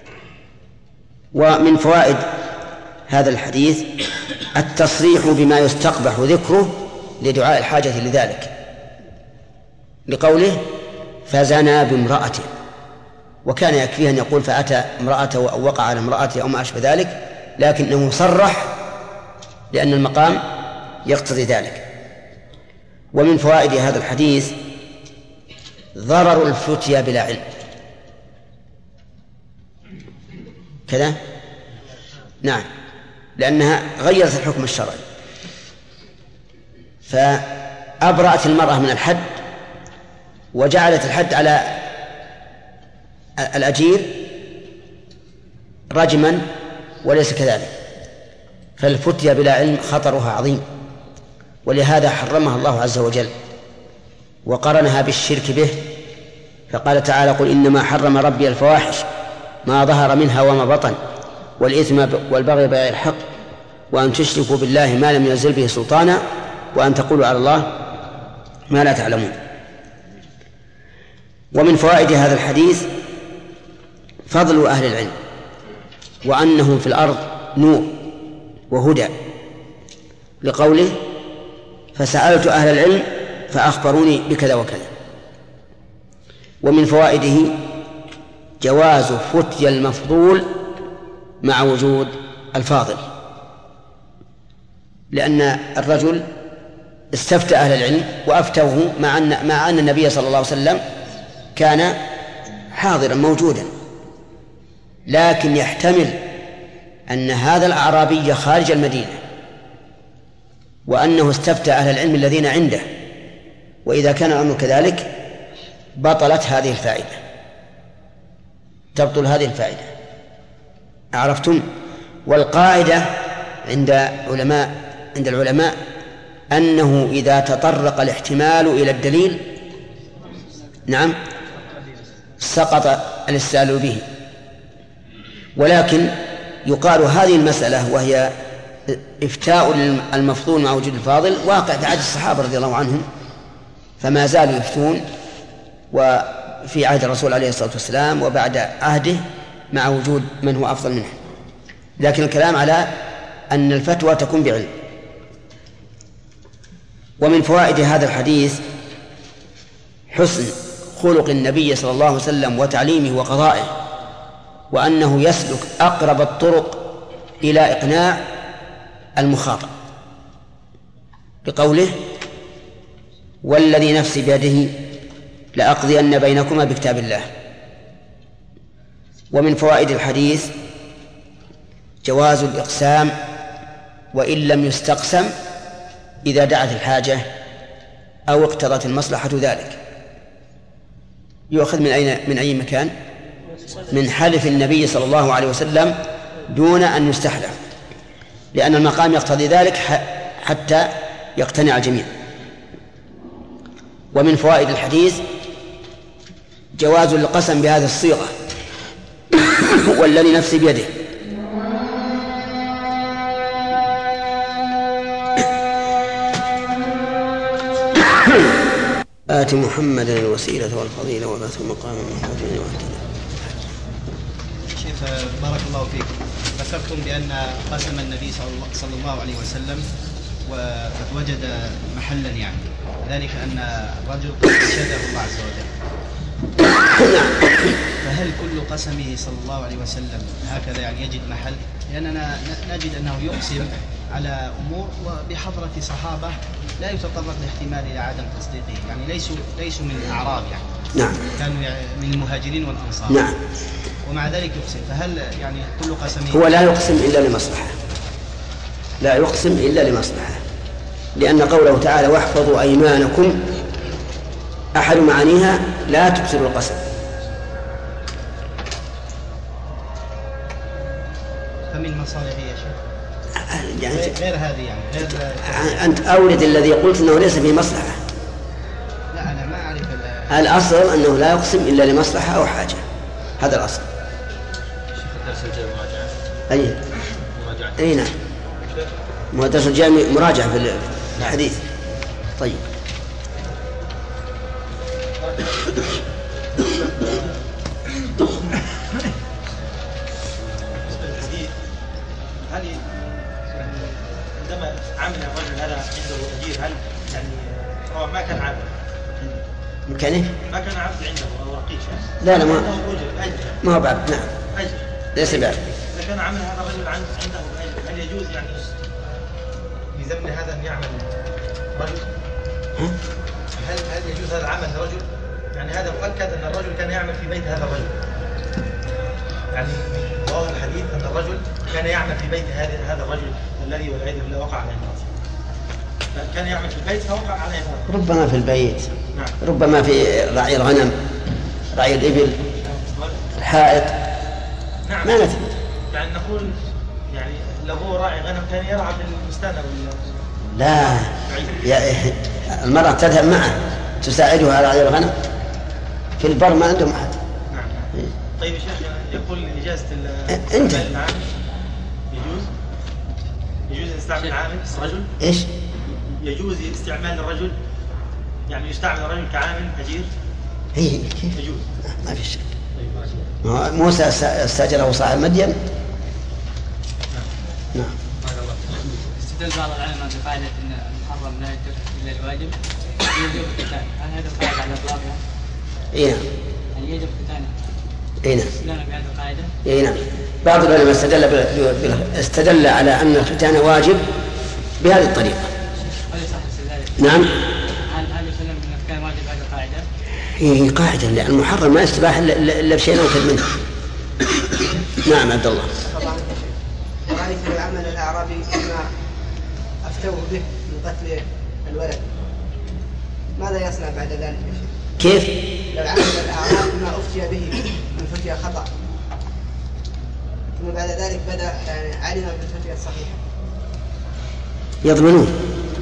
ومن فوائد هذا الحديث التصريح بما يستقبح ذكره لدعاء الحاجة لذلك، لقوله فزنى بامرأته، وكان يكفيه أن يقول فأتى امرأته أو وقع على امرأته أو ما أشبه ذلك، لكنه صرح لأن المقام يقتضي ذلك. ومن فوائد هذا الحديث ضرر الفتيا بلا علم. كذا؟ نعم، لأنها غيرت الحكم الشرعي، فأبرأت المرأة من الحد وجعلت الحد على الأجير رجما وليس كذلك. فالفتيا بلا علم خطرها عظيم، ولهذا حرمها الله عز وجل وقرنها بالشرك به، فقال تعالى قل إنما حرم ربي الفواحش ما ظهر منها وما بطن والإثم والبغي بغير الحق وأن تشركوا بالله ما لم ينزل به سلطانا وأن تقولوا على الله ما لا تعلمون. ومن فوائد هذا الحديث فضل أهل العلم وأنهم في الأرض نور وهدى، لقوله فسألت أهل العلم فأخبروني بكذا وكذا. ومن فوائده جواز فتيا المفضول مع وجود الفاضل، لأن الرجل استفتى أهل العلم وأفتوه مع أن, مع أن النبي صلى الله عليه وسلم كان حاضرا موجودا، لكن يحتمل أن هذا الأعرابي خارج المدينة وأنه استفتى أهل العلم الذين عنده، وإذا كان الأمر كذلك بطلت هذه الفائدة، تبطل هذه الفائدة. عرفتم؟ والقاعدة عند علماء عند العلماء أنه إذا تطرق الاحتمال إلى الدليل نعم سقط الاستدلال به. ولكن يقال هذه المسألة وهي إفتاء المفضول مع وجود الفاضل واقع في عهد الصحابة رضي الله عنهم، فما زالوا يفتون وفي عهد الرسول عليه الصلاة والسلام وبعد عهده مع وجود من هو أفضل منه، لكن الكلام على أن الفتوى تكون بعلم. ومن فوائد هذا الحديث حسن خلق النبي صلى الله عليه وسلم وتعليمه وقضائه، وأنه يسلك أقرب الطرق إلى إقناع المخاطب، بقوله والذي نفسي بيده لأقضين بينكما بكتاب الله. ومن فوائد الحديث جواز الإقسام وإن لم يستقسم إذا دعت الحاجة أو اقتضت المصلحة ذلك. يؤخذ من أين من أي مكان؟ من حلف النبي صلى الله عليه وسلم دون أن يستحلف، لأن المقام يقتضي ذلك حتى يقتنع الجميع. ومن فوائد الحديث جواز القسم بهذه الصيغة والذي نفسي بيده، آت محمدا الوسيلة والفضيلة وبعثه مقاما محمودا وأهدنا. شيخ بارك الله فيك، ذكرتم بأن قسم النبي صلى الله عليه وسلم وقد وجد محلا، يعني ذلك أن الرجل قد أرشده الله عز وجل، فهل كل قسمه صلى الله عليه وسلم هكذا يعني يجد محل؟ لأننا نجد أنه يقسم على أمور وبحضرة صحابة لا يتطرق الاحتمال إلى عدم تصديقه، يعني ليسوا ليسوا من الأعراب، يعني نعم كانوا من المهاجرين والأنصار، نعم، ومع ذلك يقسم. فهل يعني كل قسمه هو لا يقسم إلا لمصلحة، لا يقسم إلا لمصلحة، لأن قوله تعالى واحفظوا أيمانكم أحد معانيها لا تبصروا القسم. فمن مصالحه يا شيخ يعني غير هذه، يعني غير أنت أورد الذي قلت أنه ليس فيه مصلحة. لا أنا ما أعرف. الأصل أنه لا يقسم إلا لمصلحة أو حاجة، هذا الأصل. شيخ الدرس الجاي مراجعة. أي مراجعة. أي نعم، الدرس الجاي مراجعة في الحديث. طيب هل عندما عمل الرجل هذا عنده أجير، هل يعني هو ما كان عبد مكانه؟ ما كان عبد عنده أو رقيق؟ لا لا ما ما هو بعد. نعم أجر ليس بعد. إذا كان عمل هذا الرجل عنده أجر، هل يجوز يعني بزمن هذا أن يعمل رجل؟ هل هل يجوز هذا العمل لرجل؟ يعني هذا مؤكد أن الرجل كان يعمل في بيت هذا الرجل، يعني ظاهر الحديث أن الرجل كان يعمل في بيت هذا هذا الرجل الذي والعياذ بالله وقع عليه المعصية، كان يعمل في البيت فوقع عليه المعصية. ربما في البيت، نعم. ربما في رعي الغنم، رعي الإبل، الحائط. نعم. ما نثبت. يعني نقول يعني لو هو راعي غنم كان يرعى في البستان أو لا يا المرأة تذهب معه تساعدها على رعي الغنم في البر، ما عندهم أحد. نعم. طيب يا شيخ يقول إجازة أنت العامل يجوز يجوز استعمال العامل رجل؟ إيش؟ يجوز استعمال الرجل، يعني يستعمل الرجل كعامل أجير؟ إيه كيف؟ يجوز. ما في شيء. موسى استأجره صاحب مدين. نعم. نعم. استدل بعض العلماء بقاعدة أن المحرم لا يترك إلا الواجب، يجب القتال، هل هذا القاعدة على إطلاقها؟ إيه نعم. هل يجب القتال؟ إيه نعم. استدلنا بهذه القاعدة؟ إيه نعم. بعض العلماء استدل ب... استدل على أن الختان واجب بهذه الطريقة. هل يصح استدلال؟ نعم. هل هل يسلم أن الختان واجب هذه القاعدة؟ هي قاعدة، لأن المحرم ما يستباح إلا بشيء أوكد منه. نعم عبد الله. ورأيت العمل الأعرابي كما أفتوه به من قتل الولد، ماذا يصنع بعد ذلك؟ كيف؟ لو عمل الأعراب ما أفتي به من فتية خطأ ثم بعد ذلك بدأ يعني علم بالفتية الصحيحة، يضمنون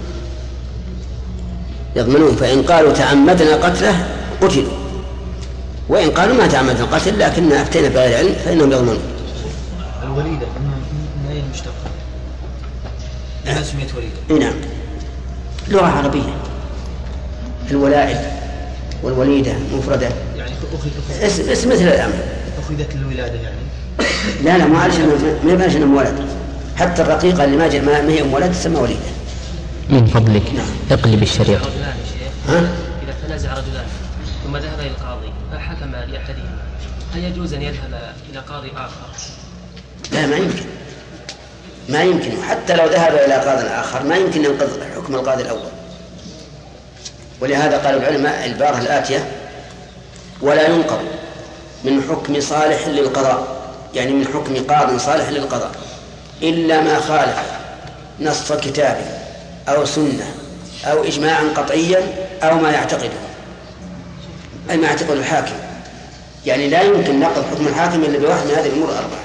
يضمنون فإن قالوا تعمدنا قتله قتلوا، وإن قالوا ما تعمدنا قتل لكننا أفتينا بغير علم فإنهم يضمنون. الوليدة من أين مشتقة؟ لماذا سميت وليدة؟ نعم، لغة عربية. الولائد والوليدة مفردة، يعني أخذ اسم, اسم مثل الأمر. أخذت الولادة يعني؟ لا لا، ما علشان ما يبانش أنهم ولد، حتى الرقيقة اللي ما ما هي أم ولد تسمى وليدة. من فضلك نعم. اقلب الشريط. ها؟ إذا تنازع رجلان ثم ذهب إلى القاضي فحكم لأحدهما، هل يجوز أن يذهب إلى قاضي آخر؟ لا ما يمكن، ما يمكن، حتى لو ذهب إلى قاضي آخر ما يمكن ينقض حكم القاضي الأول. ولهذا قال العلماء العبارة الآتية: ولا ينقض من حكم صالح للقضاء، يعني من حكم قاض صالح للقضاء، إلا ما خالف نص كتاب أو سنة أو إجماعا قطعيا أو ما يعتقده، أي ما يعتقده الحاكم. يعني لا يمكن نقض حكم الحاكم إلا بواحد من هذه الأمور الأربعة: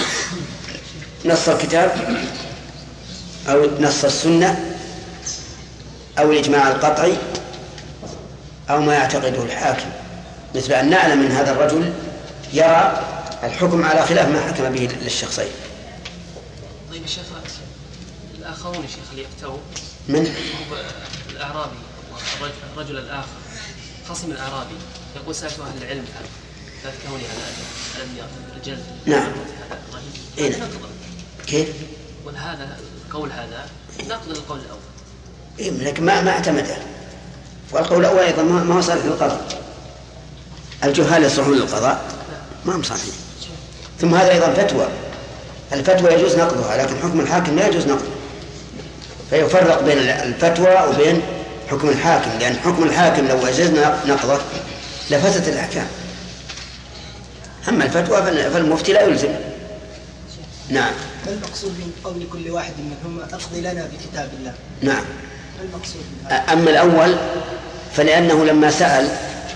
نص الكتاب أو نص السنة أو الإجماع القطعي أو ما يعتقده الحاكم، مثل أن نعلم من هذا الرجل يرى الحكم على خلاف ما حكم به للشخصين. طيب الشيخ، الآخرون يا شيخ اللي يفتوا من الأعرابي والرجل الآخر خصم الأعرابي يقول سألت أهل العلم لا تكوني على الرجال. نعم. إيه؟ كيف؟ وهذا القول هذا نقل القول الأول. إيه لكن ما ما اعتمده، والقول الأول أيضا ما هو صالح للقضاء. الجهال يصلحون للقضاء ما هم صالحين. ثم هذا أيضا فتوى، الفتوى يجوز نقضها لكن حكم الحاكم لا يجوز نقضه، فيفرق بين الفتوى وبين حكم الحاكم، لأن حكم الحاكم لو أجزنا نقضه لفسدت الأحكام، أما الفتوى فالمفتي لا يلزم. نعم. ما المقصود من قول كل واحد منهم أقضي لنا بكتاب الله؟ نعم. ما المقصود؟ أما الأول فلأنه لما سأل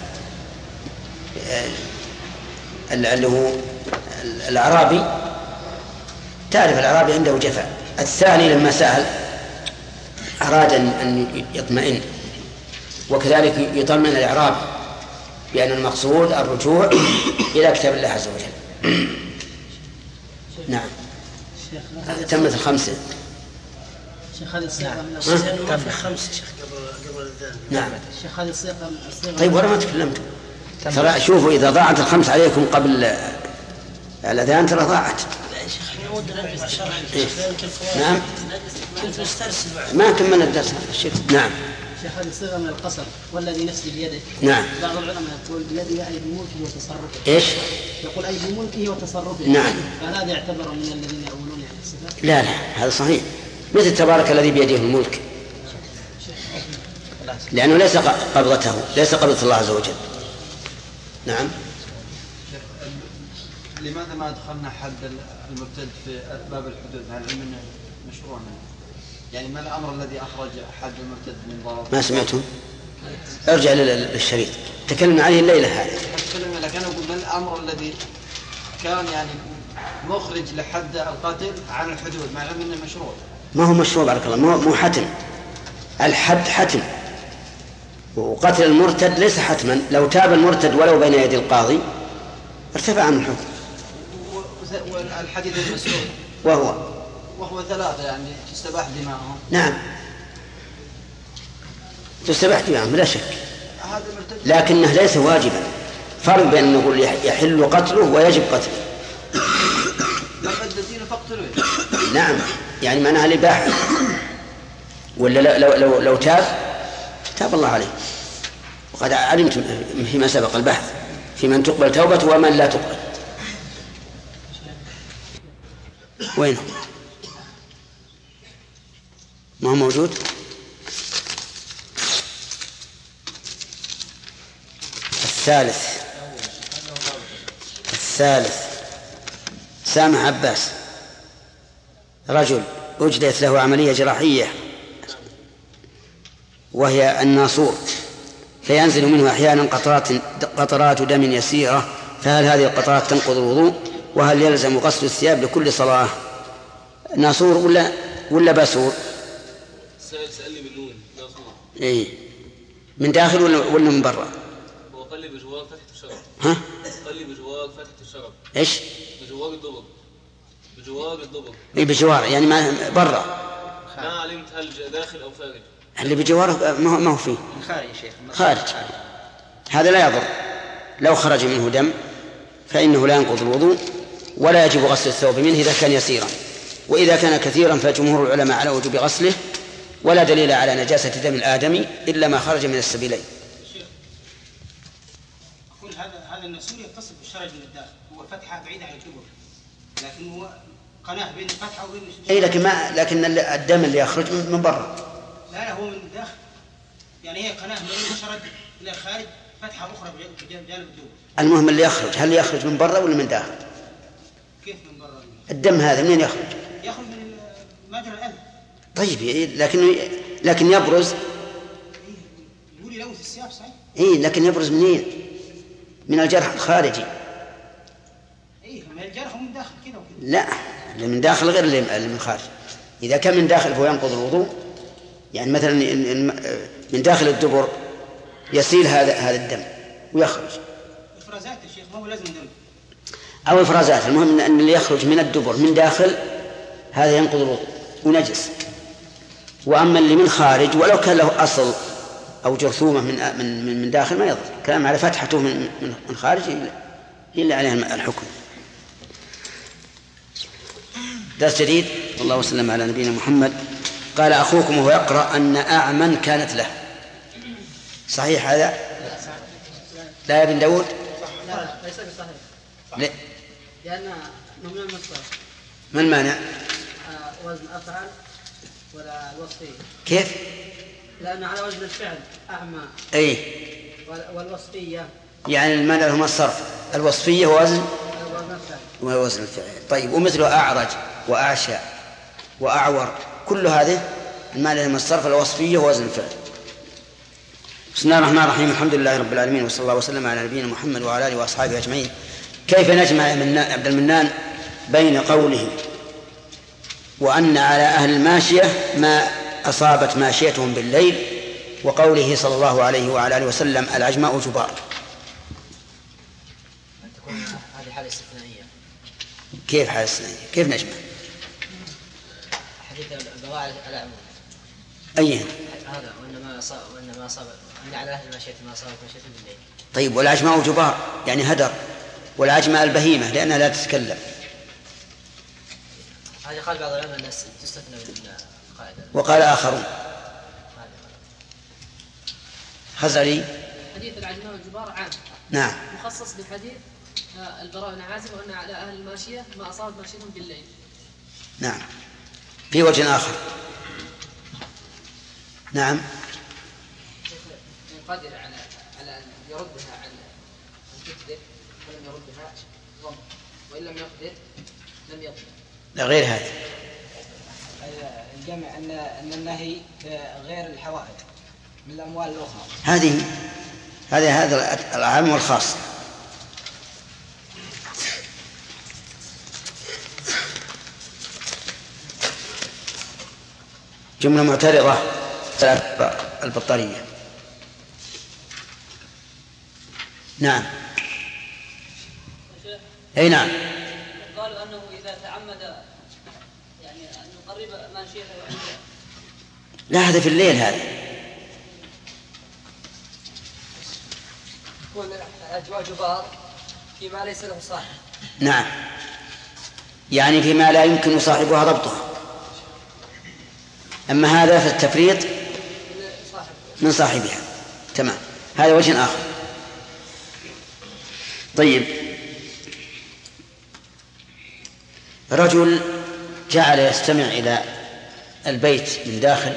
اللي هو الأعرابي تعرف الأعرابي عنده جفاء. الثاني لما سأل أراد أن يطمئن، وكذلك يطمئن الإعرابي بأن المقصود الرجوع إلى كتاب الله عز وجل. نعم. تمت الخمسة. شيخ هذه الصيغة من الصيغة ما في خمسة شيخ قبل قبل الذان. نعم. شيخ هذه الصيغة الصيغة. طيب ولا ما تكلمت؟ ترى شوفوا إذا ضاعت الخمس عليكم قبل الأذان ترى ضاعت. إيه؟ نعم. ما كملنا الدرس. نعم. شيخ هذه الصيغة من القصر والذي نفسي بيده. نعم. بعض العلماء يقول بيده أي بملكه وتصرفه. إيش؟ يقول أي بملكه وتصرفه. نعم. فهذا يعتبر من الذين يقولون يعني الصفات. لا لا هذا صحيح، مثل تبارك الذي بيده الملك، لأنه ليس قبضته، ليس قبضة الله عز وجل. نعم. لماذا ما أدخلنا حد المرتد في باب الحدود مع العلم أنه مشروع؟ يعني ما الأمر الذي أخرج حد المرتد من ضابط؟ ما سمعتم؟ ارجع للشريط تكلمنا عليه الليلة هذه. تكلمنا لكن أقول ما الأمر الذي كان يعني مخرج لحد القاتل عن الحدود مع العلم أنه مشروع؟ ما هو مشروع بارك الله، مو حتم. الحد حتم، وقتل المرتد ليس حتما. لو تاب المرتد ولو بين يدي القاضي ارتفع عن الحكم. والحديث المسؤول وهو وهو ثلاثة يعني تستباح دماءهم. نعم تستباح دماءهم لا شك، لكنه ليس واجبا. فرق بين أن نقول يحل قتله ويجب قتله. لقد الدين فاقتلوه. نعم يعني معناها الإباحة. ولا لو, لو, لو تاب تاب الله عليه. وقد علمت فيما سبق البحث في من تقبل توبة ومن لا تقبل. وين ما هو موجود؟ الثالث الثالث سامح عباس، رجل أجريت له عملية جراحية وهي الناصور، فينزل منه أحيانا قطرات قطرات دم يسيرة، فهل هذه القطرات تنقض الوضوء؟ وهل يلزم غسل الثياب لكل صلاة؟ ناصور ولا ولا باسور؟ سألني بالنون ناصور. إيه من داخل ولا ولا من برا؟ هو قال لي بجوار فتحة الشرب. ها؟ قال لي بجوار فتحة الشرب. إيش؟ بجوار الضبط. بجوار الضبط. إيه بجوار يعني ما برا. ما علمت هل داخل أو خارج. اللي بجواره ما هو فيه. خارج يا شيخ. خارج. هذا لا يضر. لو خرج منه دم فإنه لا ينقض الوضوء ولا يجب غسل الثوب منه إذا كان يسيرا، وإذا كان كثيرا فجمهور العلماء على وجوب غسله، ولا دليل على نجاسة دم الآدمي إلا ما خرج من السبيلين. أقول هذا هذا النسور يتصل بالشرج من الداخل، هو فتحة بعيدة عن الجبر، لكن هو قناة بين الفتحة وبين الشرج. أي لكن ما لكن الدم اللي يخرج من برا. لا لا هو من الداخل، يعني هي قناة من الشرج إلى الخارج، فتحة أخرى بجانب الجبر. المهم اللي يخرج هل يخرج من برا ولا من داخل؟ كيف من برا؟ الدم هذا منين يخرج؟ يخرج من مجرى الأذى. طيب لكن لكن يبرز يقول يلوث الثياب صحيح. إيه لكن يبرز منين؟ من الجرح الخارجي. إيه من الجرح ومن داخل كذا وكذا. لا من داخل غير اللي من خارج. إذا كان من داخل فهو ينقض الوضوء. يعني مثلا من داخل الدبر يسيل هذا هذا الدم ويخرج. إفرازات يا شيخ ما هو لازم دم. أو إفرازات، المهم أن اللي يخرج من الدبر من داخل هذا ينقض الوضوء ونجس. وأما اللي من خارج ولو كان له أصل أو جرثومة من من من داخل ما يضر، كلام على فتحته من من خارج إلا عليه الحكم. درس جديد. والله وسلم على نبينا محمد. قال أخوكم وهو يقرأ أن أعمى كانت له. صحيح هذا؟ لا يا ابن داود؟ لا ليس بصحيح. لا. لأن ممنوع المصدر. ما المانع؟ آه وزن أفعل ولا الوصفية. كيف؟ لأن على وزن الفعل أعمى. أي. والوصفية. يعني المانع هما الصرف، الوصفية وزن ووزن الفعل. طيب ومثله أعرج وأعشى وأعور كل هذه المانع هما الصرف الوصفية ووزن الفعل. بسم الله الرحمن الرحيم. الحمد لله رب العالمين وصلى الله وسلم على نبينا محمد وعلى آله وأصحابه أجمعين. كيف نجمع يا عبد المنان بين قوله وأن على أهل الماشية ما أصابت ماشيتهم بالليل وقوله صلى الله عليه وعلى آله وسلم العجماء جبار؟ تكون هذه حالة استثنائية. كيف حالة استثنائية؟ كيف نجمع؟ حديث البواعث على عموم. أيهن؟ هذا وإنما أصاب وإنما أصاب أن على أهل الماشية ما أصابت ماشيتهم بالليل. طيب والعجماء جبار يعني هدر، والعجماء البهيمة لأنها لا تتكلم. هذا قال بعض العلماء الناس تستثنى من القاعدة. وقال آخرون. خزعلي. حديث العجماء والجبار عام. نعم. مخصص بحديث البراء بن عازب وأن على أهل الماشية ما أصابت ماشيتهم بالليل. نعم. في وجه آخر. نعم. قادر على على أن يردها عن كتبه ولم يردها ضم، وإن لم يقدر لم يقدر. لا غير هذا. الجمع أن أن النهي غير الحوائج من الأموال الأخرى. هذه هذه هذا العام والخاص. جملة معترضة البطارية. نعم. أي نعم. قالوا أنه إذا تعمد يعني أن يقرب ماشيته عنده. لا هذا في الليل هذا. يكون أجواء جبار فيما ليس له صاحب. نعم. يعني فيما لا يمكن صاحبها ضبطها. أما هذا فالتفريط من صاحبها. تمام. هذا وجه آخر. طيب رجل جعل يستمع إلى البيت من داخل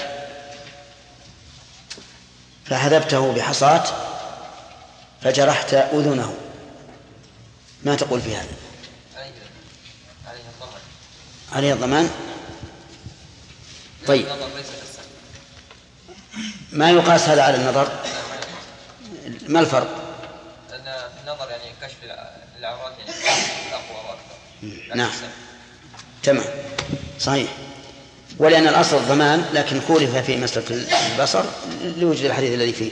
فحذبته بحصاة فجرحت أذنه، ما تقول في هذا؟ عليه الضمان. طيب ما يقاس هذا على النظر؟ ما الفرق؟ لأن في النظر يعني كشف العورات يعني أقوى وأكثر. نعم تمام صحيح. ولأن الأصل الضمان لكن خولف في مسلك البصر لوجد الحديث الذي فيه.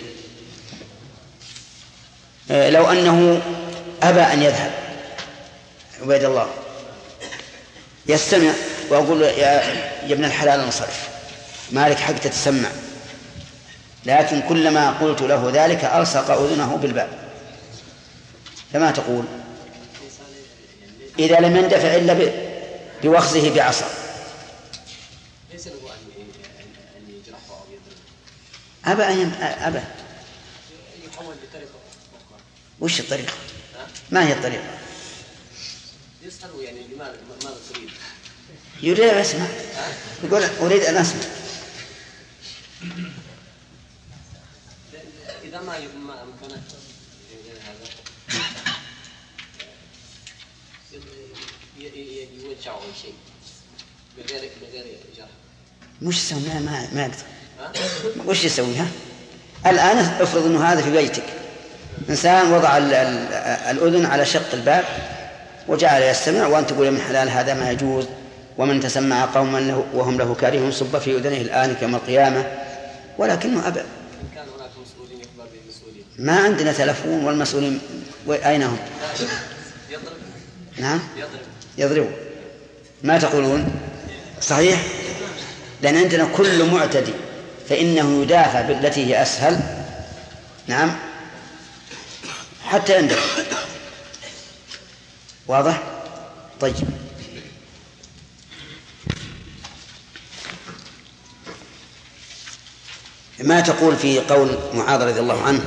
لو أنه أبى أن يذهب عبيد الله يستمع وأقول يا ابن الحلال انصرف مالك حق تتسمع، لكن كلما قلت له ذلك ألصق أذنه بالباب، فما تقول إذا لم يندفع إلا بوخزه بعصا؟ ليس له أن يجرحه أو يضربه. أبى أن أبى يحول بطريقة أخرى. وش الطريقة؟ ما هي الطريقة؟ يسأله يعني لماذا ماذا تريد؟ يريد أن أسمع، يقول أريد أن أسمع. إذا ما ما أمكنه هذا يوجعه شيء. بغير بغير جرح. مش يسوي؟ ما ما ما يقدر. وش يسوي؟ ها الآن افرض أنه هذا في بيتك، إنسان وضع ال ال الأذن على شق الباب وجعل يستمع، وأنت تقول من حلال هذا ما يجوز، ومن تسمع قوما له وهم له كارهون صب في أذنه الآن كما القيامة، ولكنه أبى. كان هناك مسؤولين يخبر بالمسؤولين. ما عندنا تلفون، والمسؤولين أين هم؟ يضرب. نعم يضرب. يضربوا. ما تقولون صحيح؟ لأن عندنا كل معتدي فإنه يدافع بالتي هي أسهل. نعم حتى عندك. واضح؟ طيب. ما تقول في قول معاذ رضي الله عنه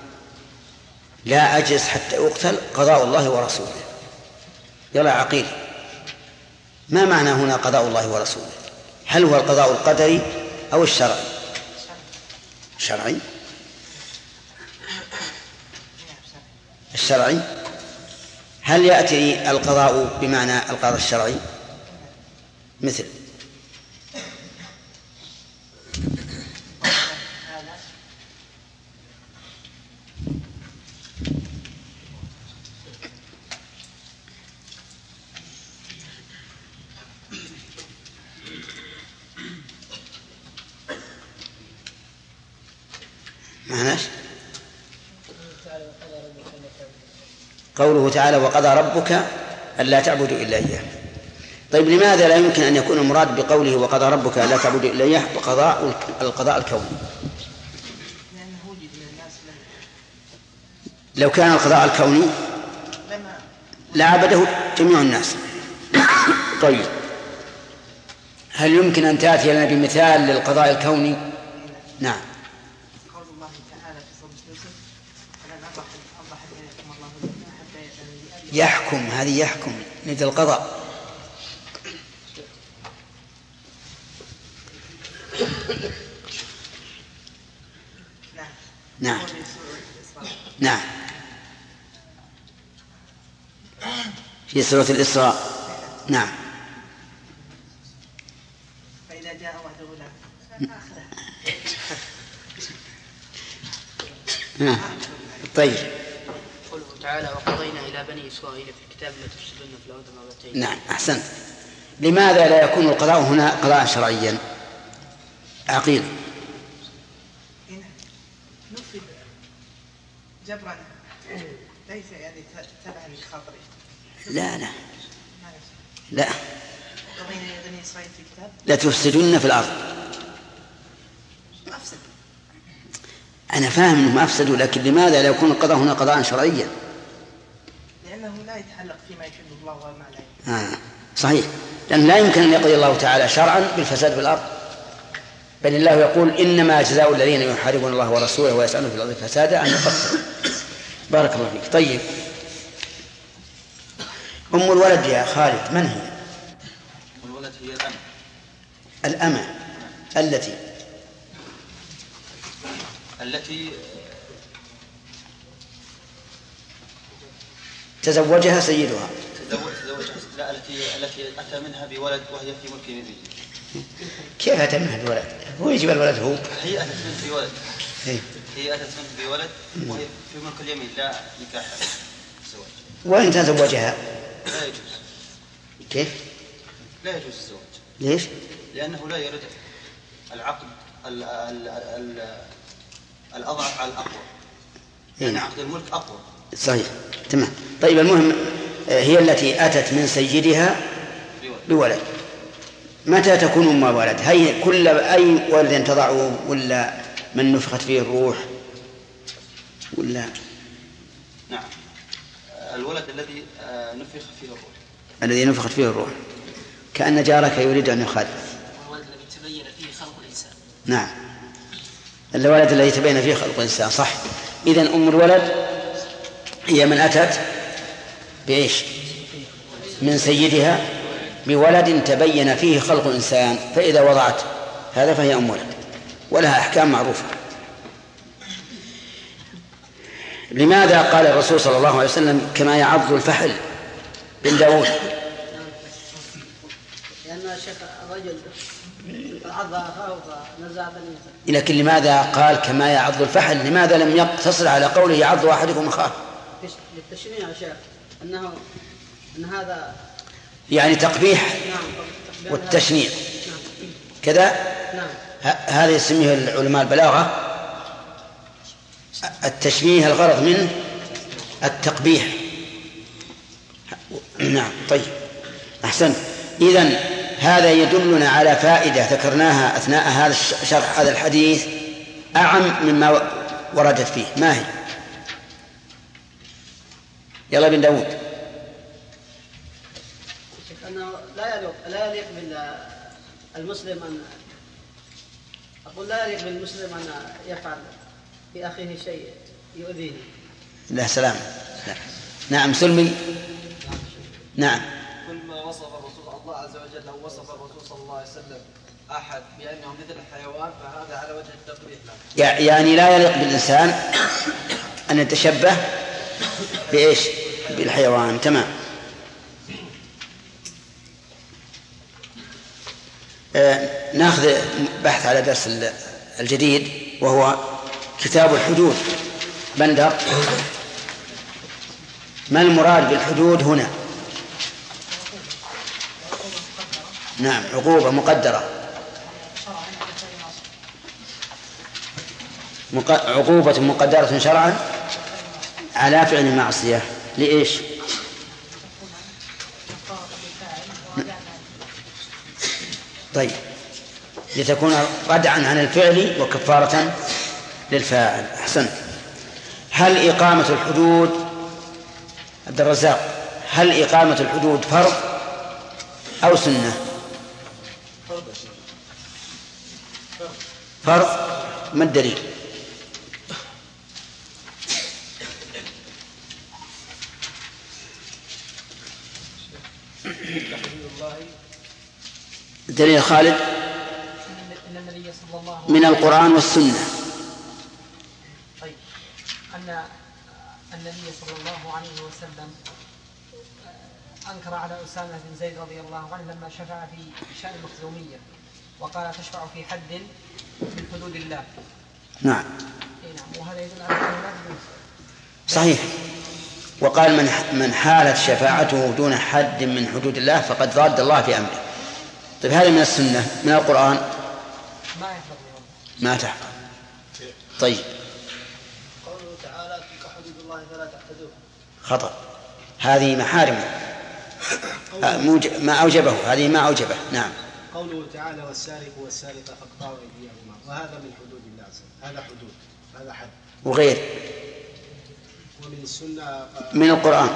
لا أجلس حتى أقتل قضاء الله ورسوله؟ يلا عقيل، ما معنى هنا قضاء الله ورسوله؟ هل هو القضاء القدري أو الشرعي؟ الشرعي الشرعي. هل يأتي القضاء بمعنى القضاء الشرعي؟ مثل معناش قوله تعالى وقضى ربك ألا تعبدوا إلا إياه. طيب لماذا لا يمكن أن يكون المراد بقوله وقضى ربك ألا تعبدوا إلا إياه بقضاء القضاء الكوني؟ لو كان القضاء الكوني لعبده جميع الناس. طيب هل يمكن أن تأتي لنا بمثال للقضاء الكوني؟ نعم. يحكم، هذه يحكم ند القضاء. نعم نعم في سورة الإسراء. نعم. فإذا جاء وعد أولاده. نعم. طيب. قوله تعالى وقضينا إلى بني إسرائيل في الكتاب لا تفسدن في الأرض مرتين. نعم أحسنت. لماذا لا يكون القضاء هنا قضاء شرعيا؟ عقيل. نفذ جبرا ليس يعني تبعا لخاطره. لا لا لا قضينا إلى بني إسرائيل في الكتاب لا تفسدن في الأرض. أفسد. أنا فاهم أنهم أفسدوا، لكن لماذا لا يكون القضاء هنا قضاء شرعيا؟ لأنه لا يتعلق فيما يحب الله وما لا يحب. آه صحيح، لأن لا يمكن أن يقضي الله تعالى شرعا بالفساد في الأرض، بل الله يقول إنما جزاء الذين يحاربون الله ورسوله ويسعون في الأرض فسادا أن يقتلوا. بارك الله فيك. طيب أم الولد يا خالد من هي؟ أم الولد هي الأمة. الأمة التي التي تزوجها سيدها. تزوجها لا التي التي أتى منها بولد وهي في ملك يمينه. كيف أتى منها بولد؟ هو يجيب الولد هو؟ هي أتت منه بولد. هي, هي أتت منه بولد وهي في ملك اليمين لا نكاح الزواج. وإن تزوجها؟ لا يجوز. كيف؟ لا يجوز الزواج. ليش؟ لأنه لا يرد العقد ال ال ال الأضعف على الأقوى. يعني عقد الملك أقوى. صحيح تمام. طيب المهم هي التي أتت من سيدها بولد. متى تكون أم ولد؟ هي كل أي ولد تضعه ولا من نفخت فيه الروح ولا؟ نعم الولد الذي نفخ فيه الروح. الذي نفخت فيه الروح. كأن جارك يريد أن يخالف. الولد الذي تبين فيه خلق الإنسان. نعم الولد الذي تبين فيه خلق الإنسان صح. إذن أم الولد هي من أتت بإيش؟ من سيدها بولد تبين فيه خلق الإنسان، فإذا وضعت هذا فهي أم ولد ولها أحكام معروفة. لماذا قال الرسول صلى الله عليه وسلم كما يعض الفحل بن داود؟ لأن يا شيخ الرجل عض أخاه فنزع بنيه. لكن لماذا قال كما يعض الفحل؟ لماذا لم يقتصر على قوله يعض أحدكم أخاه؟ للتشريع يا شيخ أنه أن هذا يعني تقبيح والتشنيع كذا. نعم. هذا يسميه العلماء البلاغة التشبيه، الغرض منه التقبيح. نعم. طيب أحسنت. إذن هذا يدلنا على فائدة ذكرناها أثناء هذا شرح هذا الحديث أعم مما وردت فيه. ما هي؟ يلا بن داود. أنه لا يليق لا يليق بالمسلم أن أقول لا يليق بالمسلم أن يفعل في أخيه شيء يؤذيه. لا سلام. لا. نعم سلمي. نعم. كل ما وصف الرسول الله عز وجل أو وصف الرسول صلى الله عليه وسلم أحد بأنه مثل الحيوان فهذا على وجه التقبيح له. يعني لا يليق بالإنسان أن يتشبه بإيش؟ بالحيوان. تمام. آه ناخذ بحث على درس الجديد وهو كتاب الحدود. بندر، ما المراد بالحدود هنا؟ نعم عقوبة مقدرة. مق... عقوبة مقدرة شرعا على فعل المعصية. لإيش؟ طيب لتكون ردعا عن الفعل وكفارة للفاعل. أحسن. هل إقامة الحدود عبد الرزاق هل إقامة الحدود فرض أو سنة؟ فرض. ما الدليل؟ دليل خالد من القرآن والسنة. طيب أن النبي صلى الله عليه وسلم أنكر على أسامة بن زيد رضي الله عنه لما شفع في شأن المخزومية وقال تشفع في حد من حدود الله. نعم. وهذا يدل على أنه صحيح. وقال من من حالت شفاعته دون حد من حدود الله فقد ضاد الله في أمره. طيب هذا من السنة. من القرآن ما يحفظ ما تحفظ. طيب قوله تعالى تلك حدود الله فلا تعتدوها خطأ. هذه محارم ما أوجبه. هذه ما أوجبه. نعم. قوله تعالى والسارق والسارقة فاقطعوا أيديهما وهذا من حدود الله. هذا حدود هذا حد. وغير ومن السنة من القرآن.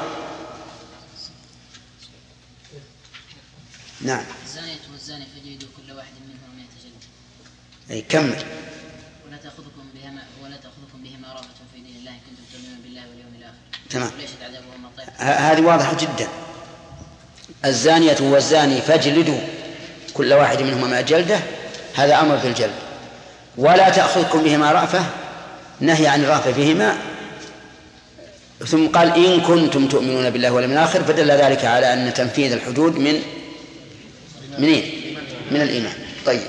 نعم. الزانية والزاني فجلدوا كل واحد منهم مئة جلدة. أي كمل. ولا تأخذكم بهما ولا تأخذكم بهما رأفة في دين الله إن كنتم تؤمنون بالله واليوم الآخر. تمام. وليست عذابهما الطيب. هذه واضحة جدا. الزانية والزاني فاجلدوا كل واحد منهما مئة جلدة. هذا أمر بالجلد. ولا تأخذكم بهما رأفة نهي عن الرأفة فيهما. ثم قال إن كنتم تؤمنون بالله واليوم الآخر فدل ذلك على أن تنفيذ الحدود من منين؟ من الإيمان. طيب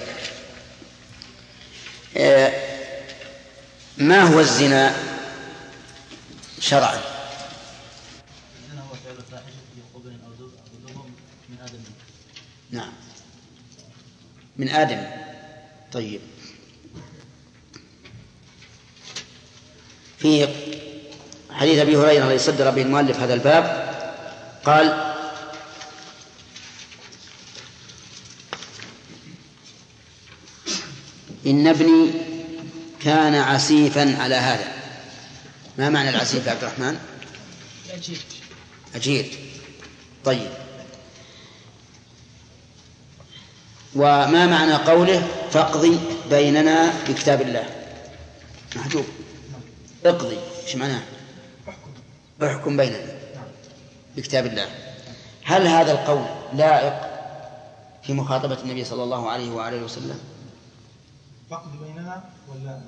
آه ما هو الزنا شرعا؟ الزنا هو فعل الفاحشة في قبل أو دبر من آدم. نعم من آدم. طيب في حديث أبي هريرة الذي صدر به المؤلف هذا الباب قال إن ابني كان عسيفا على هذا. ما معنى العسيف يا عبد الرحمن؟ أجير. أجير. طيب وما معنى قوله فاقضي بيننا بكتاب الله؟ محجوب. اقضي ايش معناه؟ احكم بيننا بكتاب الله. هل هذا القول لائق في مخاطبة النبي صلى الله عليه وآله وسلم؟ فقد بيننا ولا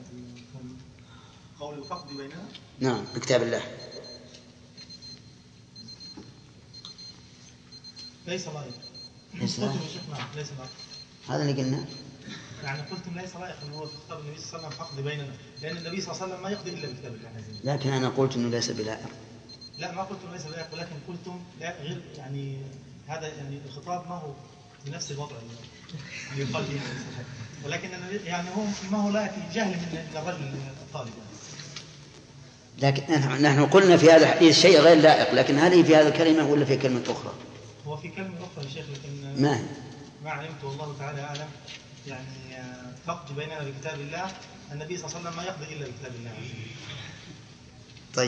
قول الفقد بيننا؟ نعم بكتاب الله. ليس لائق. ليس قلتم يا شيخ نعم ليس لائق. هذا اللي قلنا. يعني قلتم ليس لائق أنه هو في خطاب النبي صلى الله عليه وسلم فقد بيننا، لأن النبي صلى الله عليه وسلم ما يقضي إلا بكتاب الله. لكن أنا قلت إنه ليس بلائق. لا ما قلتم ليس لائق، ولكن قلتم لا غير يعني هذا يعني الخطاب ما هو بنفس الوضع اللي يقال به، ولكن يعني هو ما هو لائق جهل من الرجل الطالب. لكن نحن قلنا في هذا الحديث شيء غير لائق، لكن هل هي في هذه الكلمة ولا في كلمة أخرى؟ هو في كلمة أخرى يا شيخ، لكن ما ما علمت والله تعالى أعلم. يعني فقد بيننا بكتاب الله، النبي صلى الله عليه وسلم ما يقضي إلا بكتاب الله. طيب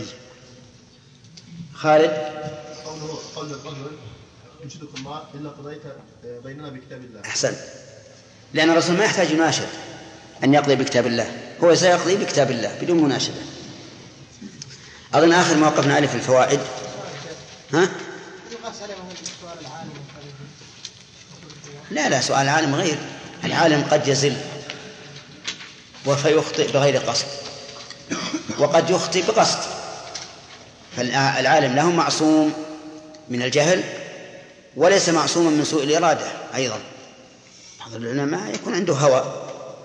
خالد. قوله قول الرجل ينشدك الله إلا قضيت بيننا بكتاب الله. أحسن، لأن الرسول ما يحتاج يناشد أن يقضي بكتاب الله، هو سيقضي بكتاب الله بدون مناشدة. أظن آخر ما وقفنا عليه في الفوائد. ها؟ لا لا سؤال العالم غير، العالم قد يزل وفيخطئ بغير قصد وقد يخطئ بقصد، فالعالم له معصوم من الجهل وليس معصوما من سوء الإرادة أيضا. بعض العلماء يكون عنده هوى.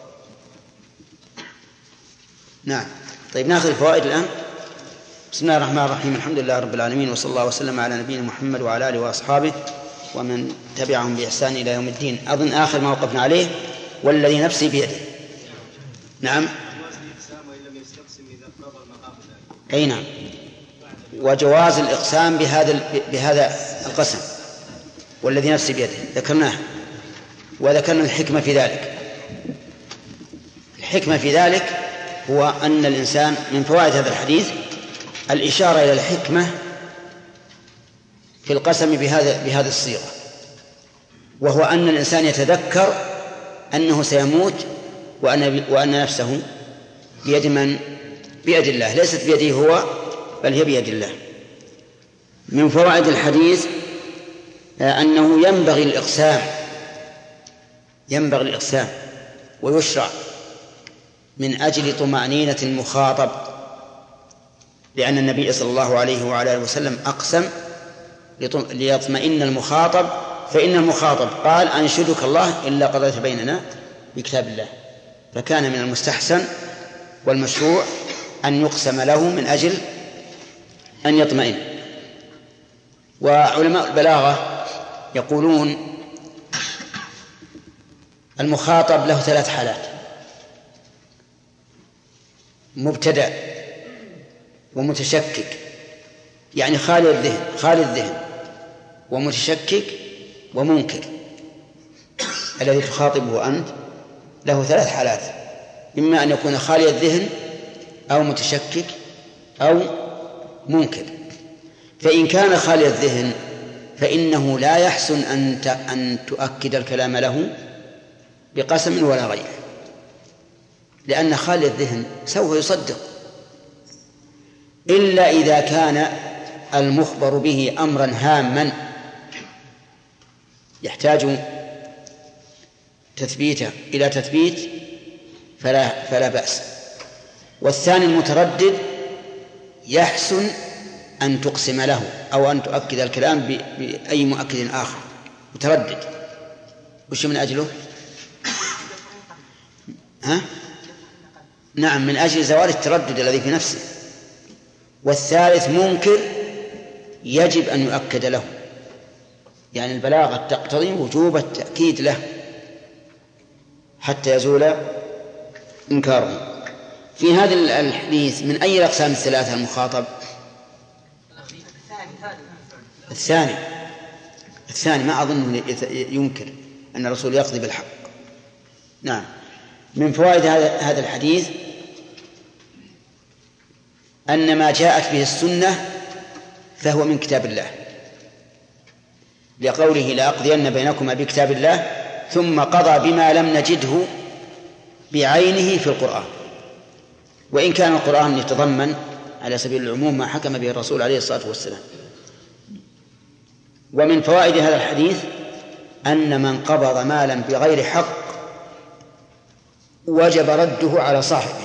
نعم. طيب ناخذ الفوائد الآن. بسم الله الرحمن الرحيم، الحمد لله رب العالمين، وصلى الله وسلم على نبينا محمد وعلى آله وأصحابه ومن تبعهم بإحسان إلى يوم الدين. أظن آخر ما وقفنا عليه والذي نفسي بيده. نعم. أي نعم، وجواز الإقسام بهذا بهذا القسم والذي نفسي بيده ذكرناه، وذكرنا الحكمة في ذلك. الحكمة في ذلك هو أن الإنسان من فوائد هذا الحديث الإشارة إلى الحكمة في القسم بهذا بهذه الصيغة، وهو أن الإنسان يتذكر أنه سيموت وأن وأن نفسه بيد من؟ بيد الله، ليست بيده هو بل هي بيد الله. من فوائد الحديث أنه ينبغي الإقسام ينبغي الإقسام ويشرع من أجل طمأنينة المخاطب، لأن النبي صلى الله عليه وعلى آله وسلم أقسم ليطمئن المخاطب، فإن المخاطب قال أنشدك الله إلا قضيت بيننا بكتاب الله، فكان من المستحسن والمشروع أن يقسم له من أجل أن يطمئن. وعلماء البلاغة يقولون المخاطب له ثلاث حالات: مبتدأ ومتشكك، يعني خالي الذهن خالي الذهن ومتشكك ومنكر. الذي تخاطبه أنت له ثلاث حالات: إما أن يكون خالي الذهن أو متشكك أو منكر. فإن كان خالي الذهن فإنه لا يحسن أن أن تؤكد الكلام له بقسم ولا غيره، لأن خالي الذهن سوف يصدق، إلا إذا كان المخبر به أمرا هاما يحتاج تثبيته إلى تثبيت فلا, فلا بأس. والثاني المتردد يحسن أن تقسم له أو أن تؤكد الكلام بأي مؤكد آخر. متردد وش من أجله؟ ها؟ نعم، من أجل زوال التردد الذي في نفسه. والثالث منكر يجب أن يؤكد له، يعني البلاغة تقتضي وجوب التأكيد له حتى يزول إنكاره. في هذا الحديث من أي الأقسام الثلاثة المخاطب؟ الثاني الثاني ما أظن ينكر أن الرسول يقضي بالحق. نعم. من فوائد هذا الحديث أن ما جاءت به السنة فهو من كتاب الله، لقوله لأقضين بينكما بكتاب الله، ثم قضى بما لم نجده بعينه في القرآن، وإن كان القرآن يتضمن على سبيل العموم ما حكم به الرسول عليه الصلاة والسلام. ومن فوائد هذا الحديث أن من قبض مالا بغير حق وجب رده على صاحبه.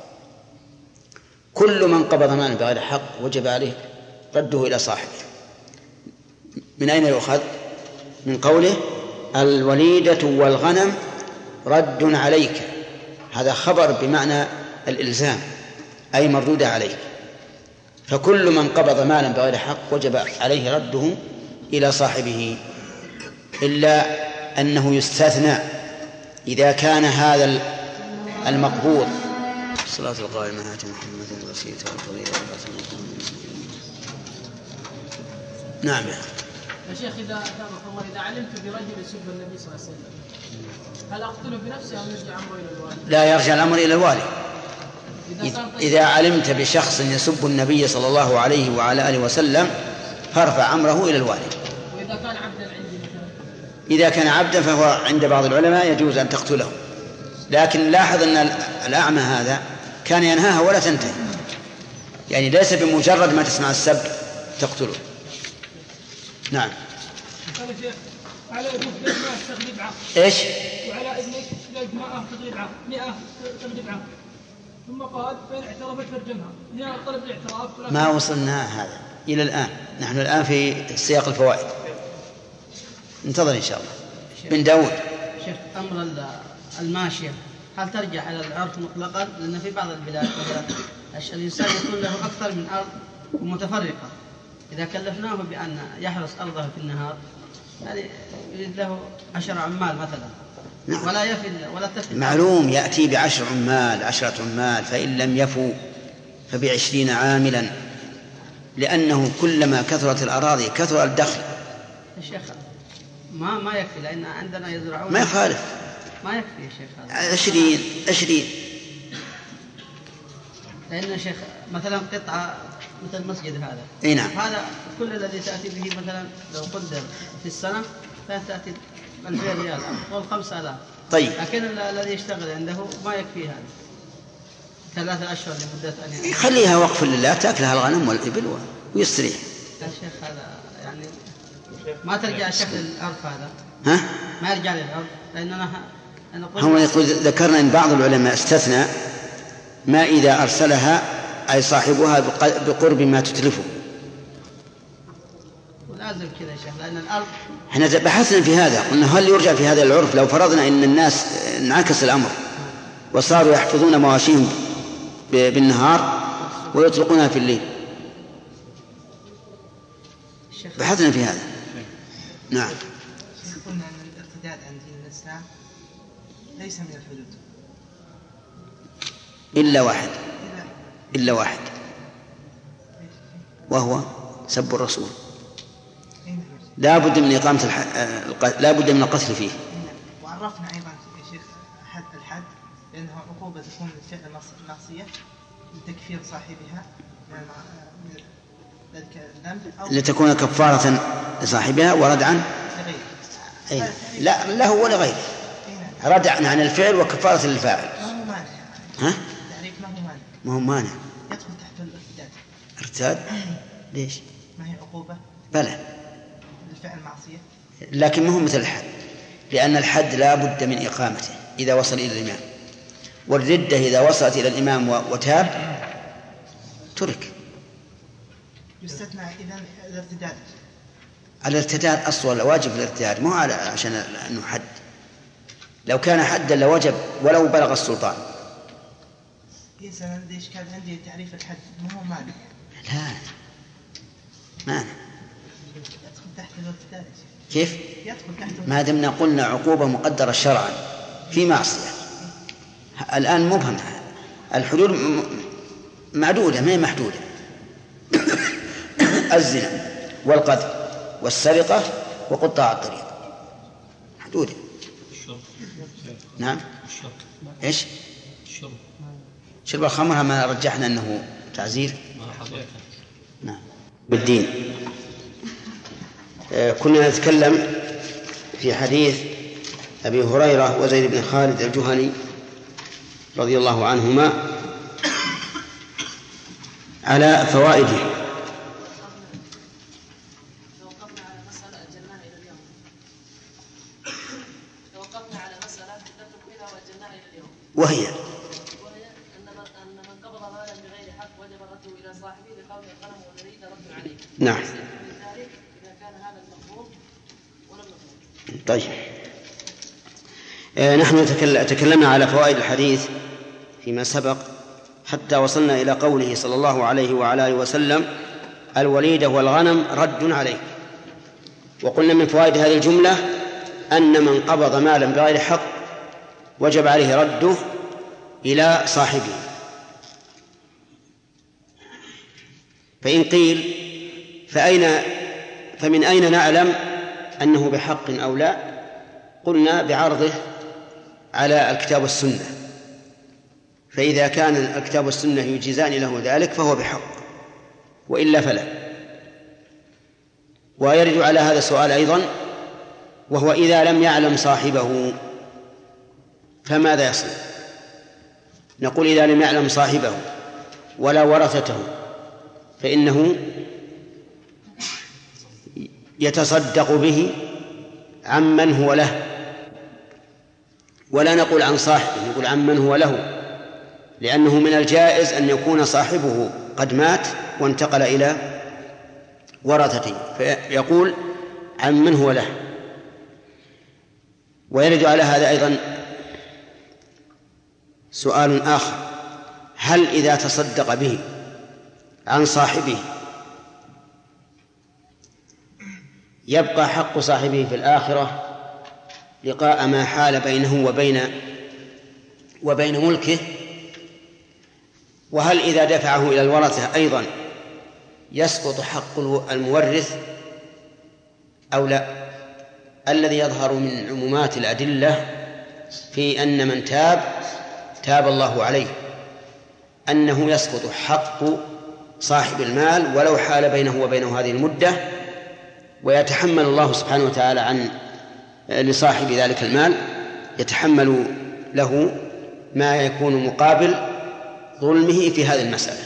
كل من قبض مالا بغير حق وجب عليه رده إلى صاحبه. من أين يؤخذ؟ من قوله الوليدة والغنم رد عليك، هذا خبر بمعنى الإلزام، أي مردودة عليك. فكل من قبض مالا بغير حق وجب عليه رده إلى صاحبه، إلا أنه يستثنى إذا كان هذا المقبوض. الصلاة القائمة آت محمد الوسيلة والفضيلة. نعم يا شيخ، إذا الله إذا علمت برجل يسب النبي صلى الله عليه وسلم هل أقتله بنفسي أو يرجع أمره إلى الوالي؟ لا، يرجع الأمر إلى الوالي. إذا علمت بشخص يسب النبي صلى الله عليه وعلى آله وسلم فارفع أمره إلى الوالي. وإذا كان عبدا عندي مثلا؟ إذا كان عبدا فهو عند بعض العلماء يجوز أن تقتله، لكن لاحظ أن الأعمى هذا كان ينهاها ولا تنتهي، يعني ليس بمجرد ما تسمع السب تقتله. نعم. على ابنك مئة تغلب عام. إيش؟ وعلى ابنك مئة تغلب عام، مئة تغلب عام. ثم قال فإن اعترفت فارجمها. هنا طلب الاعتراف. ما وصلنا هذا إلى الآن، نحن الآن في سياق الفوائد. انتظر إن شاء الله. بن داود. شيخ، أمر الماشية هل ترجع على الأرض مطلقا؟ لأن في بعض البلاد الإنسان يكون له أكثر من أرض متفرقة، إذا كلفناه بأن يحرس أرضه في النهار يعني يريد له عشر عمال مثلا. نعم. ولا يفي ولا تفي. معلوم يأتي بعشر عمال عشرة عمال، فإن لم يفوا فبعشرين عاملا، لأنه كلما كثرت الأراضي كثر الدخل. الشيخ ما ما يكفي، لأن عندنا يزرعون. ما يخالف. ما يكفي يا شيخ هذا. عشرين عشرين. لأن يا شيخ مثلا قطعة مثل المسجد هذا. اي نعم. هذا كل الذي تأتي به مثلا لو قدر في السنة تأتي ألفين ريال أو خمسة آلاف. طيب. لكن الذي يشتغل عنده ما يكفي هذا. ثلاثة أشهر لمدة أن خليها وقف لله، تأكلها الغنم والإبل ويستريح. يا شيخ هذا يعني ما ترجع شكل الأرض هذا. ها؟ ما يرجع للأرض، لأننا هم يقول ذكرنا إن بعض العلماء استثنى ما إذا أرسلها أي صاحبها بقرب ما تتلفه. ولازم كذا يا شيخ، لأن الأرض. احنا بحثنا في هذا، قلنا هل يرجع في هذا العرف لو فرضنا إن الناس انعكس الأمر وصاروا يحفظون مواشيهم بالنهار ويطلقونها في الليل. بحثنا في هذا. نعم. قلنا أن الارتداد عند الإسلام ليس من الحدود إلا واحد إلا واحد وهو سب الرسول. لا بد من إقامة الح... لا بد من القتل فيه. وعرفنا أيضا يا شيخ حد الحد لأنه عقوبة تكون من فعل المعصية لتكفير صاحبها من ذلك الذنب أو لتكون كفارة لصاحبها وردعا لغيره. لا له ولا غيره، ردعا عن الفعل وكفارة للفاعل. ما هو مانع. ها؟ تعريف ما هو مانع. ما هو مانع. يدخل تحت الارتداد. ارتداد؟ ليش؟ ما هي عقوبة؟ بلى. للفعل معصية. لكن ما هو مثل الحد، لأن الحد لا بد من إقامته إذا وصل إلى الإمام، والردة إذا وصلت إلى الإمام وتاب ترك. يستثنى إذن الارتداد. الارتداد أصلا واجب الارتداد، مو على عشان أنه حد. لو كان حدا لوجب ولو بلغ السلطان. يسأل عندي إشكال عندي تعريف الحد ما هو مانع. لا مانع. يدخل تحت الارتداد. كيف؟ يدخل تحت. ما دمنا قلنا عقوبة مقدرة شرعا في معصية. الآن مبهم، الحدود معدودة ما هي محدودة. الزنا والقذف والسرقة وقطاع الطريق حدودة. نعم. إيش؟ شرب الخمر ما رجحنا أنه تعزير. نعم. بالدين. آه كنا نتكلم في حديث أبي هريرة وزيد بن خالد الجهني رضي الله عنهما على فوائده. وهي وهي أن من قبض مالا بغير حق وجب رده إلى صاحبه لقول الغنم والريد رد عليه. نعم. إذا كان هذا المقبوض ولم يقبض. طيب. نحن تكلمنا على فوائد الحديث فيما سبق حتى وصلنا إلى قوله صلى الله عليه وعلى آله وسلم: الوليدة والغنم رد عليه. وقلنا من فوائد هذه الجملة أن من قبض مالا بغير حق وجب عليه رده إلى صاحبه. فإن قيل فأين فمن أين نعلم أنه بحق أو لا؟ قلنا بعرضه على الكتاب والسنة، فإذا كان الكتاب والسنة يجيزان له ذلك فهو بحق، وإلا فلا. ويرد على هذا السؤال أيضا، وهو إذا لم يعلم صاحبه فماذا يصنع؟ نقول إذا لم يعلم صاحبه ولا ورثته فإنه يتصدق به عمن هو له، ولا نقول عن صاحبه، نقول عمن هو له، لأنه من الجائز أن يكون صاحبه قد مات وانتقل إلى ورثته، فيقول عمن هو له. ويرد على هذا أيضا سؤال آخر: هل إذا تصدق به عن صاحبه يبقى حق صاحبه في الآخرة لقاء ما حال بينه وبين وبين ملكه؟ وهل إذا دفعه إلى الورثة أيضا يسقط حق المورث أو لا؟ الذي يظهر من عمومات الأدلة في أن من تاب تاب الله عليه أنه يسقط حق صاحب المال ولو حال بينه وبينه هذه المدة، ويتحمل الله سبحانه وتعالى عن لصاحب ذلك المال، يتحمل له ما يكون مقابل ظلمه في هذه المسألة.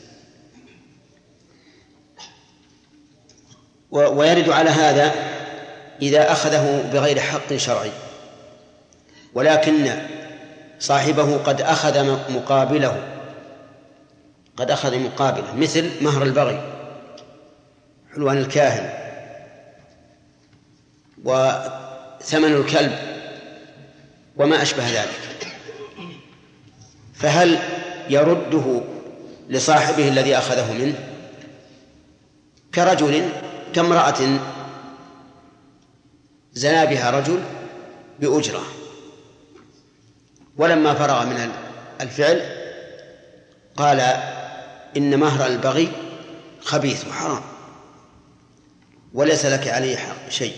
ويرد على هذا إذا أخذه بغير حق شرعي ولكن صاحبه قد أخذ مقابله قد أخذ مقابله مثل مهر البغي، حلوان الكاهن، وثمن الكلب وما أشبه ذلك، فهل يرده لصاحبه الذي أخذه منه؟ كرجل كامرأة زنا بها رجل بأجرة، ولما فرغ من الفعل قال إن مهر البغي خبيث وحرام وليس لك عليه شيء،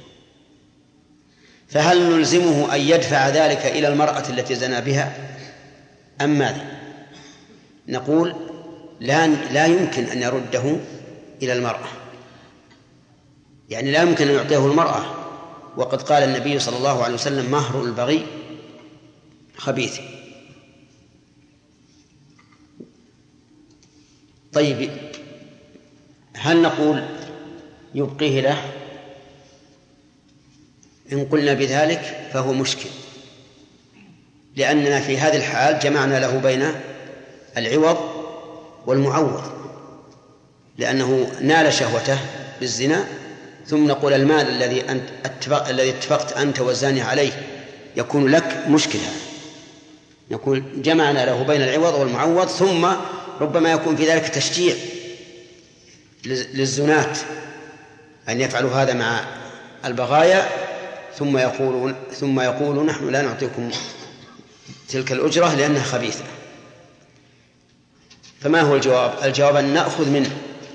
فهل نلزمه أن يدفع ذلك إلى المرأة التي زنا بها أم ماذا؟ نقول لا, لا يمكن أن يرده إلى المرأة، يعني لا يمكن أن يعطيه المرأة، وقد قال النبي صلى الله عليه وسلم مهر البغي خبيث. طيب هل نقول يبقيه له؟ إن قلنا بذلك فهو مشكل، لأننا في هذه الحال جمعنا له بين العوض والمعوض، لأنه نال شهوته بالزنا، ثم نقول المال الذي أنت اتفق الذي اتفقت أنت والزاني عليه يكون لك مشكلة. نقول جمعنا له بين العوض والمعوض، ثم ربما يكون في ذلك تشجيع للزنات أن يفعلوا هذا مع البغايا، ثم يقولون ثم يقولون نحن لا نعطيكم تلك الأجرة لأنها خبيثة. فما هو الجواب؟ الجواب أن نأخذ منه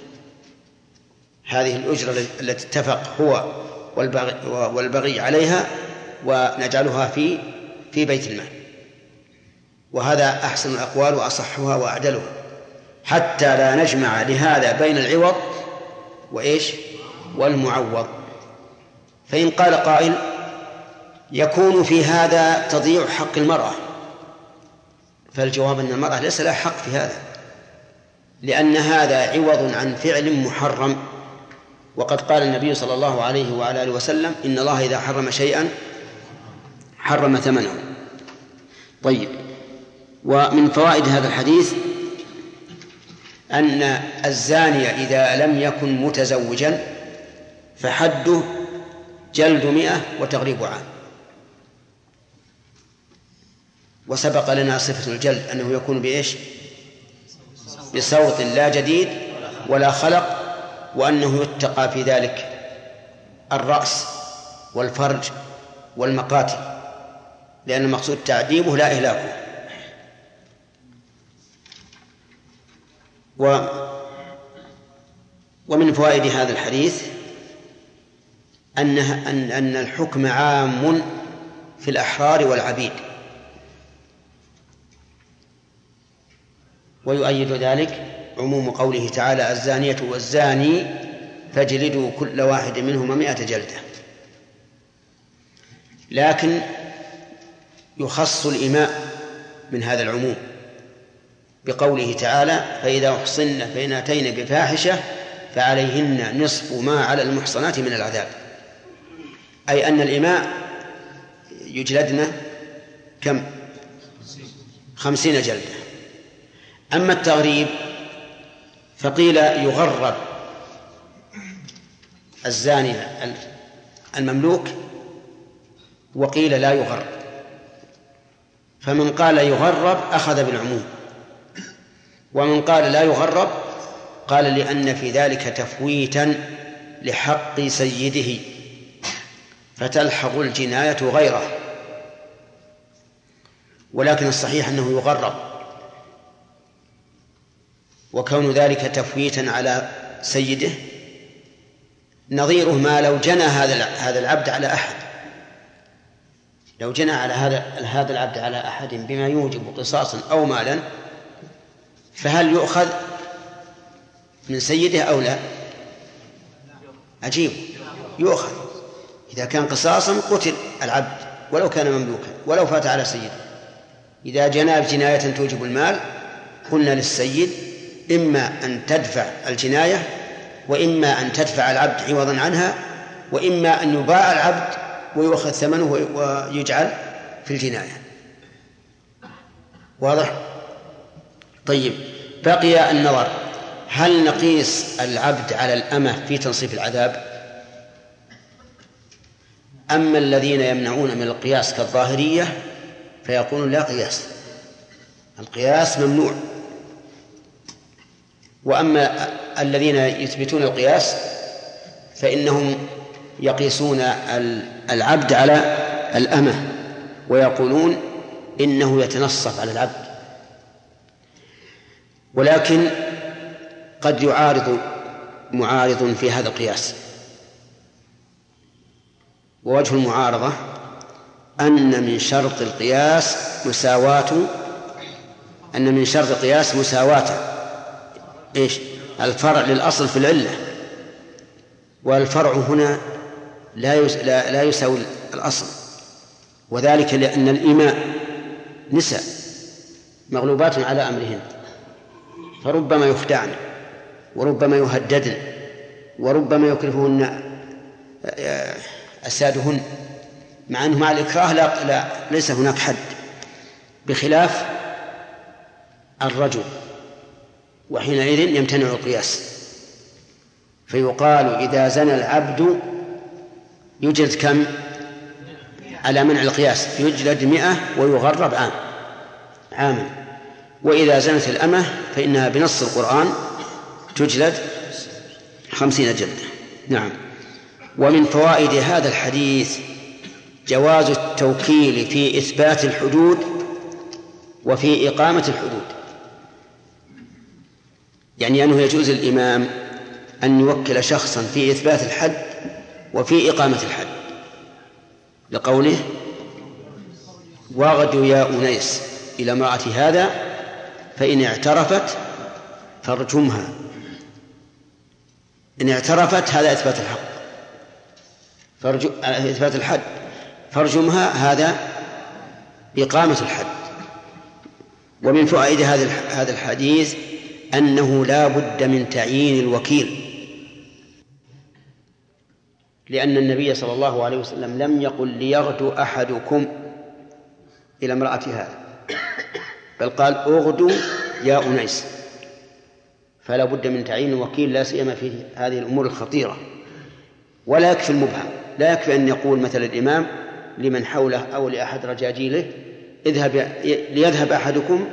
هذه الأجرة التي اتفق هو والبغي, والبغي عليها ونجعلها في في بيت المال، وهذا أحسن الأقوال وأصحها وأعدلها، حتى لا نجمع لهذا بين العوض وإيش والمعوض. فإن قال قائل يكون في هذا تضييع حق المرأة، فالجواب أن المرأة ليس لها حق في هذا، لأن هذا عوض عن فعل محرم، وقد قال النبي صلى الله عليه وعلى آله وسلم إن الله إذا حرم شيئا حرم ثمنه. طيب، ومن فوائد هذا الحديث أن الزاني إذا لم يكن متزوجا فحده جلد مئة وتغريب عام، وسبق لنا صفة الجلد أنه يكون بإيش؟ بصوت لا جديد ولا خلق، وأنه يتقى في ذلك الرأس والفرج والمقاتل، لأن المقصود تعذيبه لا إهلاكه. و ومن فوائد هذا الحديث أنه أن أن الحكم عام في الأحرار والعبيد، ويؤيد ذلك عموم قوله تعالى: الزانية والزاني فاجلدوا كل واحد منهما مئة جلدة. لكن يخص الإماء من هذا العموم بقوله تعالى: فإذا أحصن فإن أتين بفاحشة فعليهن نصف ما على المحصنات من العذاب، أي أن الإماء يجلدن كم؟ خمسين جلدة. أما التغريب فقيل يغرب الزاني المملوك، وقيل لا يغرب، فمن قال يغرب أخذ بالعموم، ومن قال لا يغرب قال لأن في ذلك تفويتا لحق سيده فتلحق الجناية غيره، ولكن الصحيح أنه يغرب، وكون ذلك تفويتا على سيده نظيره ما لو جنى هذا هذا العبد على أحد، لو جنى على هذا هذا العبد على أحد بما يوجب قصاصا أو مالا، فهل يؤخذ من سيده أو لا؟ عجيب، يؤخذ. إذا كان قصاصا قتل العبد ولو كان مملوكا ولو فات على سيده. إذا جنى جناية توجب المال قلنا للسيد إما أن تدفع الجناية، وإما أن تدفع العبد عوضا عنها، وإما أن يباع العبد ويؤخذ ثمنه ويجعل في الجناية. واضح؟ طيب، بقي النظر: هل نقيس العبد على الأمة في تنصيف العذاب؟ أما الذين يمنعون من القياس كالظاهرية فيقولون لا قياس، القياس ممنوع. وأما الذين يثبتون القياس فإنهم يقيسون العبد على الأمة ويقولون إنه يتنصف على العبد. ولكن قد يعارض معارض في هذا القياس، ووجه المعارضة أن من شرط القياس مساواة أن من شرط القياس مساواة إيش؟ الفرع للأصل في العلة، والفرع هنا لا لا يساوي الأصل، وذلك لأن الإماء نساء مغلوبات على أمرهن، فربما يخدعن وربما يهددن وربما يكرههن أسادهن، مع أنه مع الإكراه لا, لا ليس هناك حد، بخلاف الرجل، وحينئذ يمتنع القياس. فيقال إذا زنى العبد يجلد كم؟ على منع القياس يجلد مئة ويغرب عام عاما. وإذا زنت الأمة فإنها بنص القرآن تجلد خمسين جلدة. نعم. ومن فوائد هذا الحديث جواز التوكيل في إثبات الحدود وفي إقامة الحدود، يعني أنه يجوز الإمام أن يوكل شخصا في إثبات الحد وفي إقامة الحد، لقوله: واغد يا أنيس إلى امرأة هذا فإن اعترفت فارجمها. إن اعترفت هذا إثبات الحق، فرج... إثبات الحد، فارجمها هذا إقامة الحد. ومن فوائد هذا هذا الحديث أنه لا بد من تعيين الوكيل، لأن النبي صلى الله عليه وسلم لم يقل ليغدو أحدكم إلى امرأة هذا، بل قال: اغدوا يا أنيس. فلا بد من تعيين الوكيل، لا سيما في هذه الأمور الخطيرة. ولا يكفي المبهم، لا يكفي أن يقول مثل الإمام لمن حوله أو لأحد رجاجيله: اذهب ليذهب أحدكم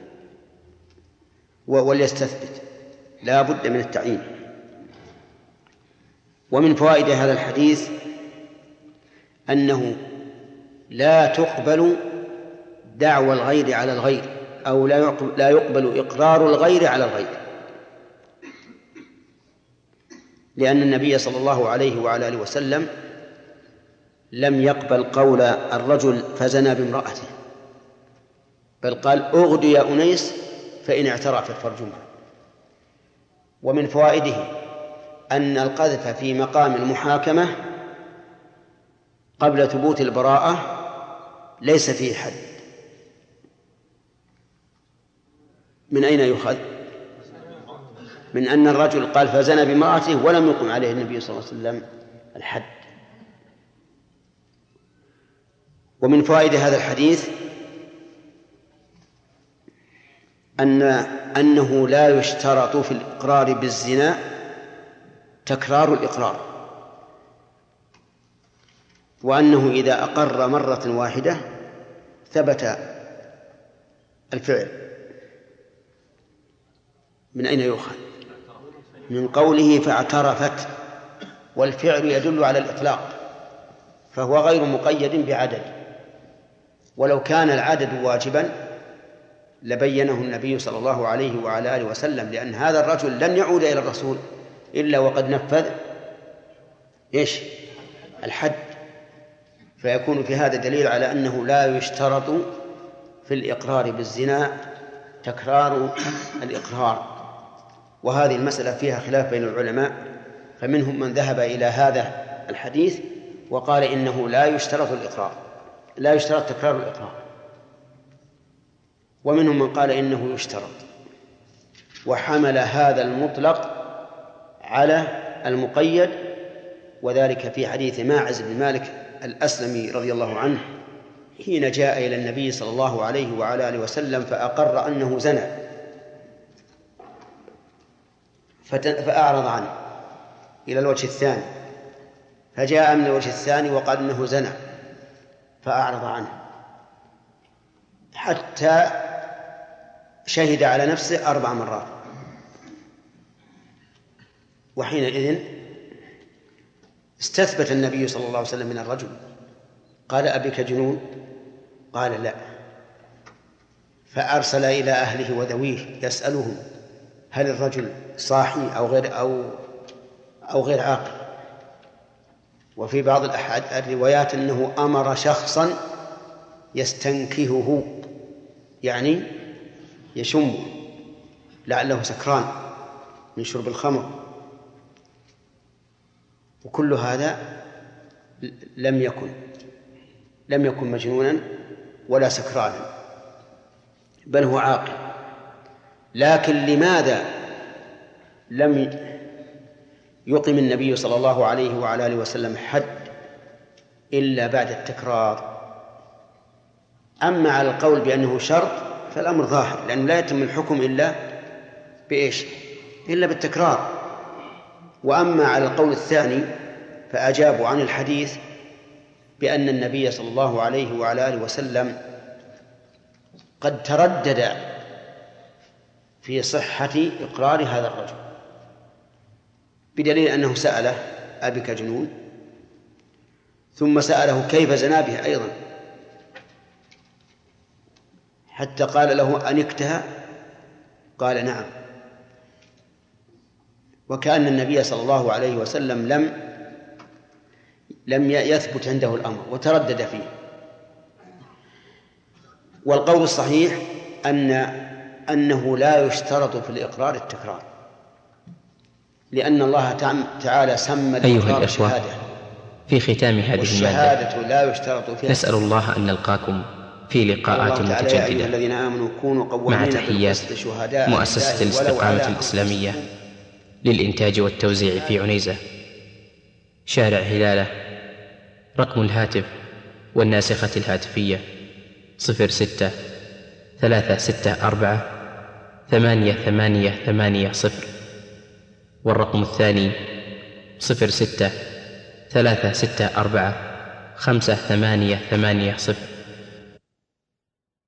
وليستثبت، لا بد من التعيين. ومن فوائد هذا الحديث أنه لا تقبل دعوى الغير على الغير، أو لا يقبل إقرار الغير على الغير، لأن النبي صلى الله عليه وعلى آله وسلم لم يقبل قول الرجل فزنى بامرأته، بل قال اغد يا أنيس فإن اعترفت فارجمها. ومن فوائده أن القذف في مقام المحاكمة قبل ثبوت البراءة ليس فيه حد. من أين يؤخذ؟ من أن الرجل قال فزنى بامرأته ولم يقم عليه النبي صلى الله عليه وسلم الحد. ومن فوائد هذا الحديث أن أنه لا يشترط في الإقرار بالزنا تكرار الإقرار، وأنه إذا أقر مرة واحدة ثبت الفعل. من أين يؤخذ؟ من قوله فاعترفت، والفعل يدل على الإطلاق فهو غير مقيد بعدد، ولو كان العدد واجبا لبينه النبي صلى الله عليه وعلى آله وسلم، لأن هذا الرجل لن يعود إلى الرسول إلا وقد نفذ إيش؟ الحد. فيكون في هذا دليل على أنه لا يشترط في الإقرار بالزنا تكرار الإقرار. وهذه المسألة فيها خلاف بين العلماء، فمنهم من ذهب إلى هذا الحديث وقال إنه لا يشترط الإقرار، لا يشترط تكرار الإقرار، ومنهم من قال إنه يشترط، وحمل هذا المطلق على المقيد، وذلك في حديث ماعز بن مالك الأسلمي رضي الله عنه حين جاء إلى النبي صلى الله عليه وعلى آله وسلم فأقر أنه زنى فأعرض عنه إلى الوجه الثاني، فجاء من الوجه الثاني وقال أنه زنى فأعرض عنه، حتى شهد على نفسه أربع مرات. وحينئذ استثبت النبي صلى الله عليه وسلم من الرجل، قال أبك جنون؟ قال لا. فأرسل إلى أهله وذويه يسألهم هل الرجل صاحي أو غير أو أو غير عاقل. وفي بعض الروايات أنه أمر شخصا يستنكهه، يعني يشمه لعله سكران من شرب الخمر. وكل هذا لم يكن لم يكن مجنونا ولا سكرانا، بل هو عاقل. لكن لماذا لم يقم النبي صلى الله عليه وعلى آله وسلم حد إلا بعد التكرار؟ أما على القول بأنه شرط فالأمر ظاهر، لأنه لا يتم الحكم إلا بإيش؟ إلا بالتكرار. وأما على القول الثاني فأجابوا عن الحديث بأن النبي صلى الله عليه وعلى آله وسلم قد تردد في صحة إقرار هذا الرجل، بدليل أنه سأله أبك جنون، ثم سأله كيف زنا به أيضا، حتى قال له أنكتها؟ قال نعم. وكأن النبي صلى الله عليه وسلم لم لم يثبت عنده الأمر وتردد فيه. والقول الصحيح أن أنه لا يشترط في الإقرار التكرار، لأن الله تعالى سمى الإقرار الشهادة. في ختام هذه المادة لا يشترط فيها. نسأل الله أن نلقاكم في لقاءات متجددة الذين آمنوا كونوا قوامين مع تحيات مؤسسة الاستقامة الإسلامية للإنتاج والتوزيع في عنيزة، شارع هلالة. رقم الهاتف والناسخة الهاتفية صفر ستة ثلاثة ستة أربعة ثمانية ثمانية ثمانية صفر، والرقم الثاني صفر ستة ثلاثة ستة أربعة خمسة ثمانية ثمانية صفر.